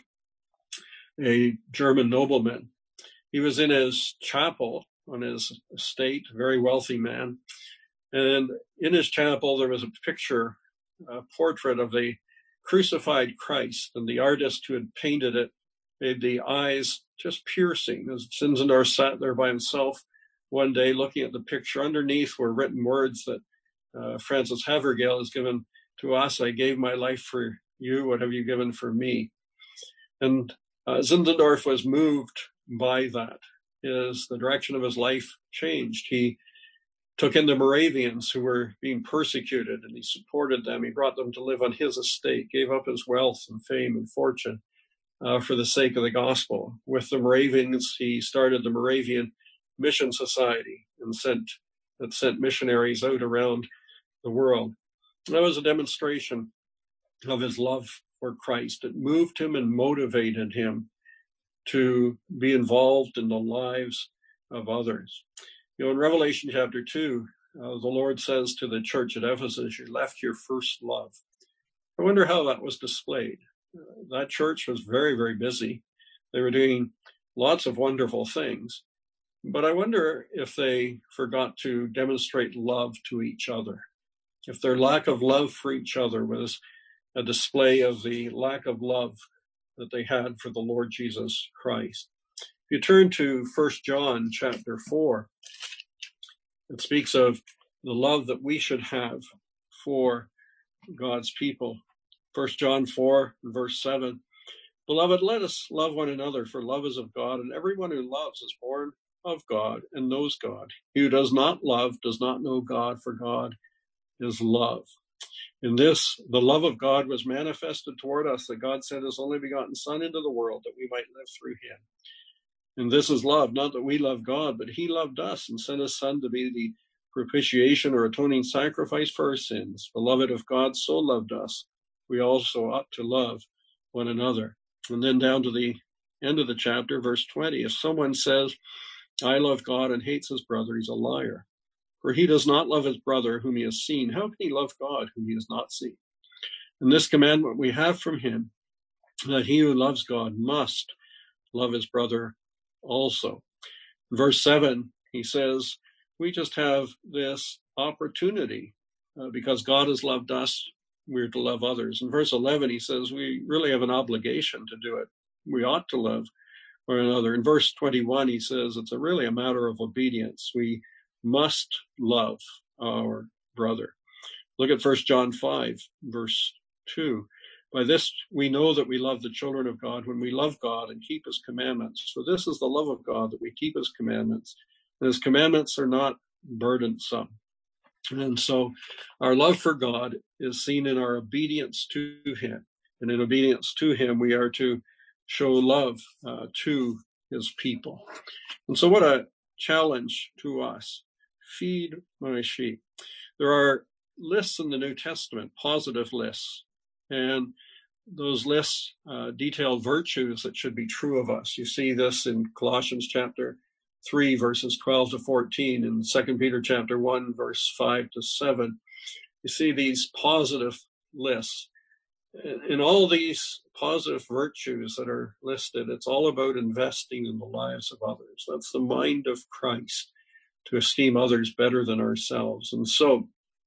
a German nobleman. He was in his chapel on his estate, a very wealthy man. And in his chapel, there was a picture, a portrait of the crucified Christ, and the artist who had painted it made the eyes just piercing. As Zinzendorf sat there by himself one day looking at the picture, underneath were written words that Francis Havergal has given to us. I gave my life for you. What have you given for me? And Zinzendorf was moved by that. The direction of his life changed. He took in the Moravians who were being persecuted, and he supported them. He brought them to live on his estate, gave up his wealth and fame and fortune for the sake of the gospel. With the Moravians, he started the Moravian Mission Society and sent missionaries out around the world. That was a demonstration of his love for Christ. It moved him and motivated him to be involved in the lives of others. In Revelation chapter 2, the Lord says to the church at Ephesus, you left your first love. I wonder how that was displayed. That church was very, very busy. They were doing lots of wonderful things. But I wonder if they forgot to demonstrate love to each other. If their lack of love for each other was a display of the lack of love that they had for the Lord Jesus Christ. If you turn to 1 John chapter 4, it speaks of the love that we should have for God's people. 1 John 4, verse 7, Beloved, let us love one another, for love is of God, and everyone who loves is born of God and knows God. He who does not love does not know God, for God is love. In this, the love of God was manifested toward us, that God sent his only begotten Son into the world, that we might live through him. And this is love, not that we love God, but he loved us and sent his Son to be the propitiation or atoning sacrifice for our sins. Beloved, if God so loved us, we also ought to love one another. And then down to the end of the chapter, verse 20, if someone says, I love God and hates his brother, he's a liar. For he does not love his brother whom he has seen. How can he love God whom he has not seen? And this commandment we have from him, that he who loves God must love his brother also. Verse 7, he says, we just have this opportunity because God has loved us, we're to love others. In verse 11, he says, we really have an obligation to do it. We ought to love one another. In verse 21, he says, it's really a matter of obedience. We must love our brother. Look at 1 John 5, verse 2. By this we know that we love the children of God when we love God and keep his commandments. So this is the love of God, that we keep his commandments. And his commandments are not burdensome. And so our love for God is seen in our obedience to him. And in obedience to him, we are to show love to his people. And so what a challenge to us. Feed my sheep. There are lists in the New Testament, positive lists. And those lists detail virtues that should be true of us. You see this in Colossians chapter 3, verses 12 to 14, and 2 Peter chapter 1, verse 5 to 7. You see these positive lists. In all these positive virtues that are listed, it's all about investing in the lives of others. That's the mind of Christ, to esteem others better than ourselves. And so,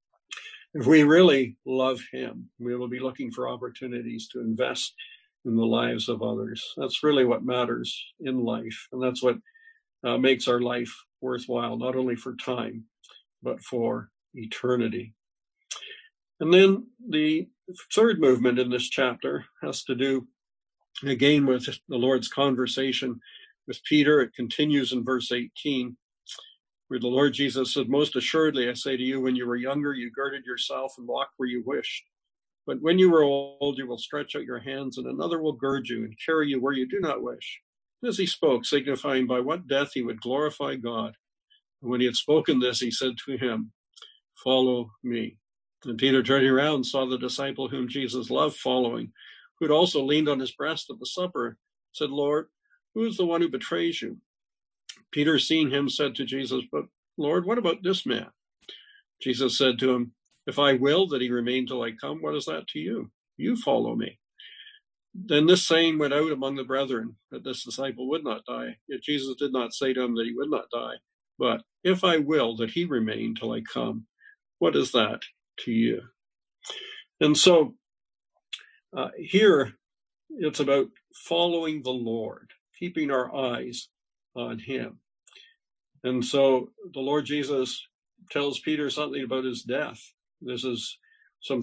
if we really love him, we will be looking for opportunities to invest in the lives of others. That's really what matters in life. And that's what makes our life worthwhile, not only for time, but for eternity. And then the third movement in this chapter has to do, again, with the Lord's conversation with Peter. It continues in verse 18, where the Lord Jesus said, "Most assuredly, I say to you, when you were younger, you girded yourself and walked where you wished. But when you are old, you will stretch out your hands, and another will gird you and carry you where you do not wish." As he spoke, signifying by what death he would glorify God. And when he had spoken this, he said to him, "Follow me." And Peter, turning around, saw the disciple whom Jesus loved following, who had also leaned on his breast at the supper, said, "Lord, who is the one who betrays you?" Peter, seeing him, said to Jesus, "But Lord, what about this man?" Jesus said to him, "If I will that he remain till I come, what is that to you? You follow me." Then this saying went out among the brethren, that this disciple would not die. Yet Jesus did not say to him that he would not die, but, "If I will that he remain till I come, what is that to you?" And so here it's about following the Lord, keeping our eyes on him. And so the Lord Jesus tells Peter something about his death. This is some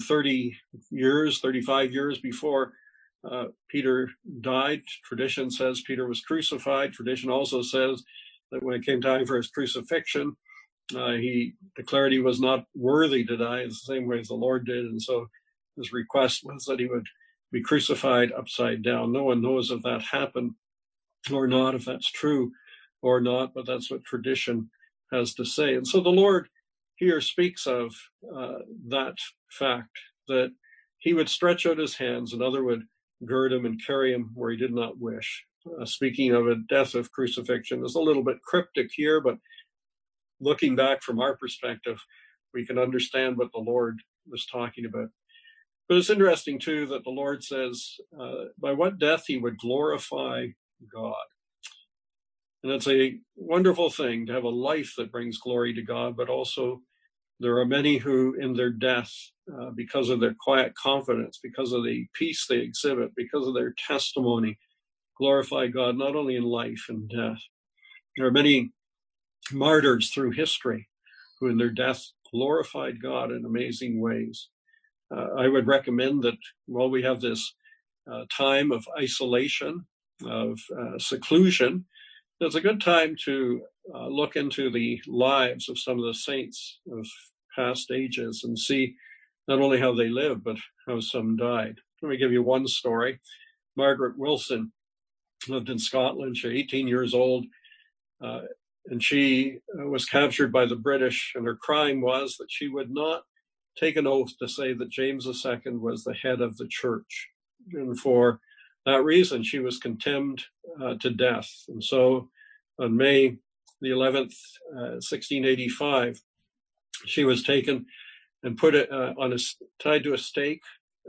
35 years before Peter died. Tradition says Peter was crucified. Tradition also says that when it came time for his crucifixion, he declared he was not worthy to die, in the same way as the Lord did. And so his request was that he would be crucified upside down. No one knows if that happened or not, if that's true or not, but that's what tradition has to say. And so the Lord here speaks of that fact, that he would stretch out his hands, another would gird him and carry him where he did not wish. Speaking of a death of crucifixion is a little bit cryptic here, but looking back from our perspective, we can understand what the Lord was talking about. But it's interesting, too, that the Lord says by what death he would glorify God. And it's a wonderful thing to have a life that brings glory to God, but also there are many who in their death, because of their quiet confidence, because of the peace they exhibit, because of their testimony, glorify God not only in life and death. There are many martyrs through history who in their death glorified God in amazing ways. I would recommend that while we have this time of isolation, of seclusion, it's a good time to look into the lives of some of the saints of past ages and see not only how they lived, but how some died. Let me give you one story. Margaret Wilson lived in Scotland. She was 18 years old, and she was captured by the British, and her crime was that she would not take an oath to say that James II was the head of the church. And for that reason, she was condemned to death. And so on May the 11th, 1685, she was taken and put tied to a stake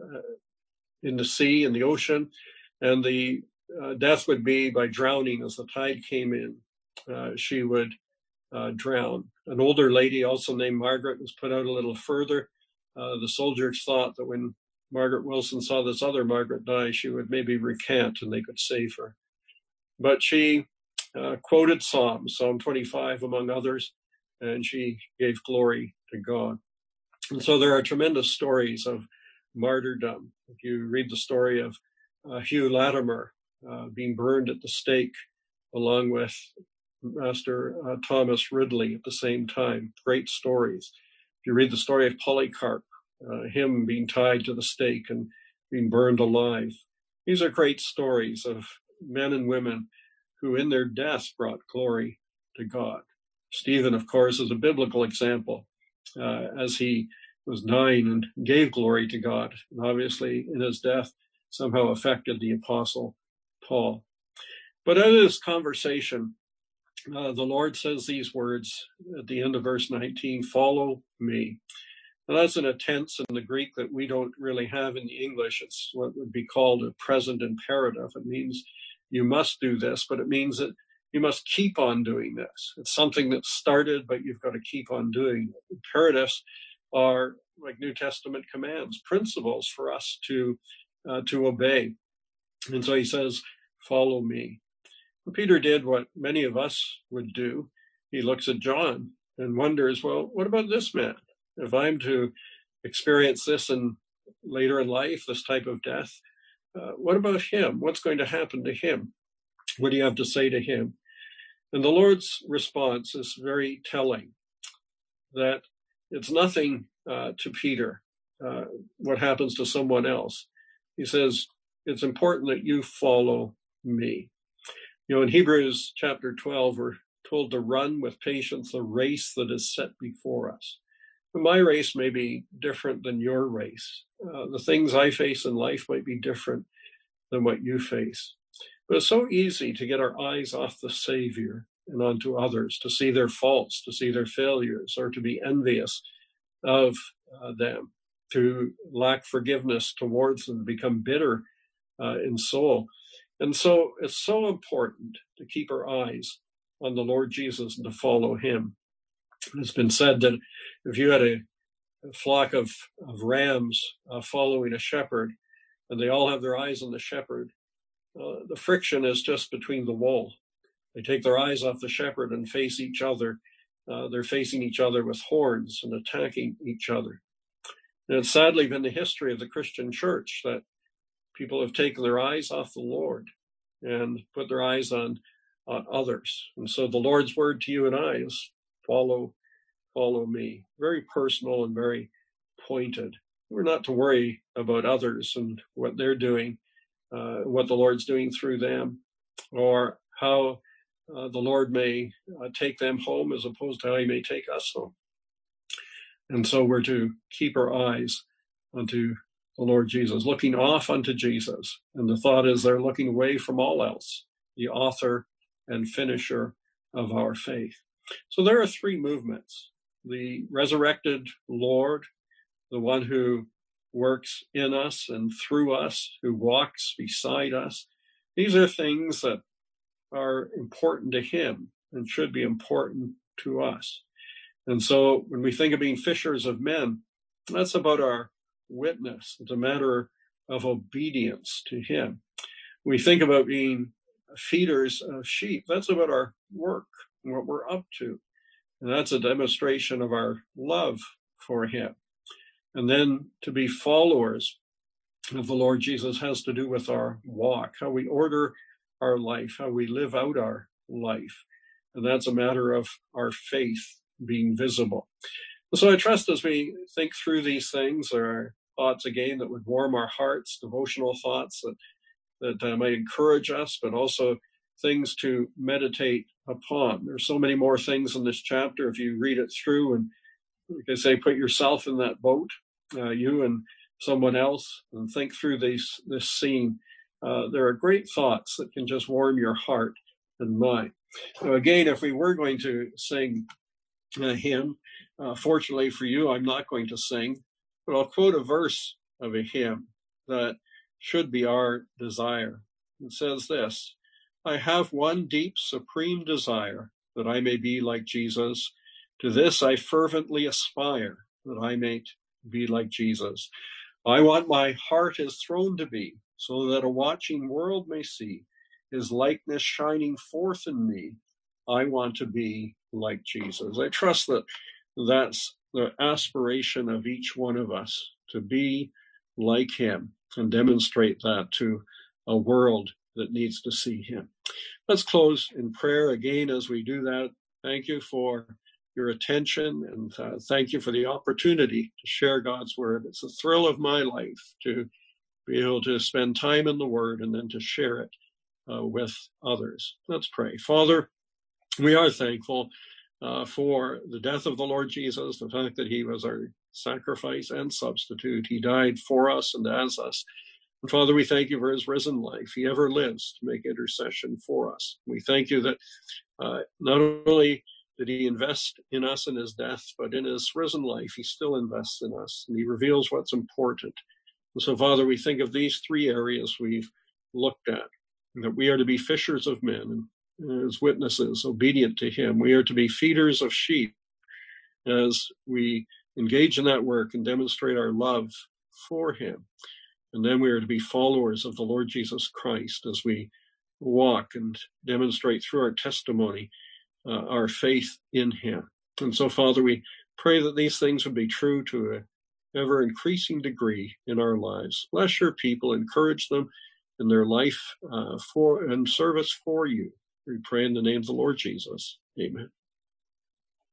in the sea, in the ocean, and the death would be by drowning. As the tide came in, she would drown. An older lady, also named Margaret, was put out a little further. The soldiers thought that when Margaret Wilson saw this other Margaret die, she would maybe recant and they could save her. But she quoted Psalm 25 among others, and she gave glory to God. And so there are tremendous stories of martyrdom. If you read the story of Hugh Latimer being burned at the stake along with Master Thomas Ridley at the same time, great stories. If you read the story of Polycarp, him being tied to the stake and being burned alive, these are great stories of men and women who in their death brought glory to God. Stephen, of course, is a biblical example as he was dying and gave glory to God. And obviously, in his death, somehow affected the Apostle Paul. But in this conversation, the Lord says these words at the end of verse 19, follow me. Now, that's in a tense in the Greek that we don't really have in the English. It's what would be called a present imperative. It means you must do this, but it means that you must keep on doing this. It's something that started, but you've got to keep on doing it. Imperatives are like New Testament commands, principles for us to obey. And so he says, follow me. And Peter did what many of us would do. He looks at John and wonders, well, what about this man? If I'm to experience this later in life, this type of death, what about him? What's going to happen to him? What do you have to say to him? And the Lord's response is very telling, that it's nothing to Peter, what happens to someone else. He says, it's important that you follow me. You know, in Hebrews chapter 12, we're told to run with patience the race that is set before us. And my race may be different than your race. The things I face in life might be different than what you face. But it's so easy to get our eyes off the Savior and onto others, to see their faults, to see their failures, or to be envious of them, to lack forgiveness towards them, to become bitter in soul. And so it's so important to keep our eyes on the Lord Jesus and to follow him. It's been said that if you had a flock of rams following a shepherd, and they all have their eyes on the shepherd, the friction is just between the wool. They take their eyes off the shepherd and face each other. They're facing each other with horns and attacking each other. And it's sadly been the history of the Christian church that people have taken their eyes off the Lord and put their eyes on others. And so the Lord's word to you and I is follow me. Very personal and very pointed. We're not to worry about others and what they're doing, what the Lord's doing through them, or how the Lord may take them home as opposed to how he may take us home. And so we're to keep our eyes onto the Lord Jesus, looking off unto Jesus. And the thought is they're looking away from all else, the author and finisher of our faith. So there are three movements: the resurrected Lord, the one who works in us and through us, who walks beside us. These are things that are important to him and should be important to us. And so when we think of being fishers of men, that's about our witness. It's a matter of obedience to him. We think about being feeders of sheep. That's about our work and what we're up to. And that's a demonstration of our love for him. And then to be followers of the Lord Jesus has to do with our walk, how we order our life, how we live out our life. And that's a matter of our faith being visible. So I trust as we think through these things, there are thoughts again that would warm our hearts, devotional thoughts that might encourage us, but also things to meditate upon. There's so many more things in this chapter if you read it through, and like I say, put yourself in that boat, you and someone else, and think through this scene. There are great thoughts that can just warm your heart and mind. So again, if we were going to sing a hymn, fortunately for you, I'm not going to sing, but I'll quote a verse of a hymn that should be our desire. It says this: I have one deep, supreme desire, that I may be like Jesus. To this I fervently aspire, that I may be like Jesus. I want my heart his throne to be, so that a watching world may see his likeness shining forth in me. I want to be like Jesus. I trust that that's the aspiration of each one of us to be like him and demonstrate that to a world that needs to see him. Let's close in prayer again as we do that. Thank you for your attention, and thank you for the opportunity to share God's word. It's a thrill of my life to be able to spend time in the word and then to share it with others. Let's pray. Father, we are thankful for the death of the Lord Jesus, the fact that he was our sacrifice and substitute. He died for us and as us. And Father, we thank you for his risen life. He ever lives to make intercession for us. We thank you that not only did he invest in us in his death, but in his risen life, he still invests in us, and he reveals what's important. And so, Father, we think of these three areas we've looked at, that we are to be fishers of men, and as witnesses, obedient to him. We are to be feeders of sheep as we engage in that work and demonstrate our love for him. And then we are to be followers of the Lord Jesus Christ as we walk and demonstrate through our testimony our faith in him. And so, Father, we pray that these things would be true to an ever increasing degree in our lives. Bless your people, encourage them in their life for and service for you. We pray in the name of the Lord Jesus. Amen.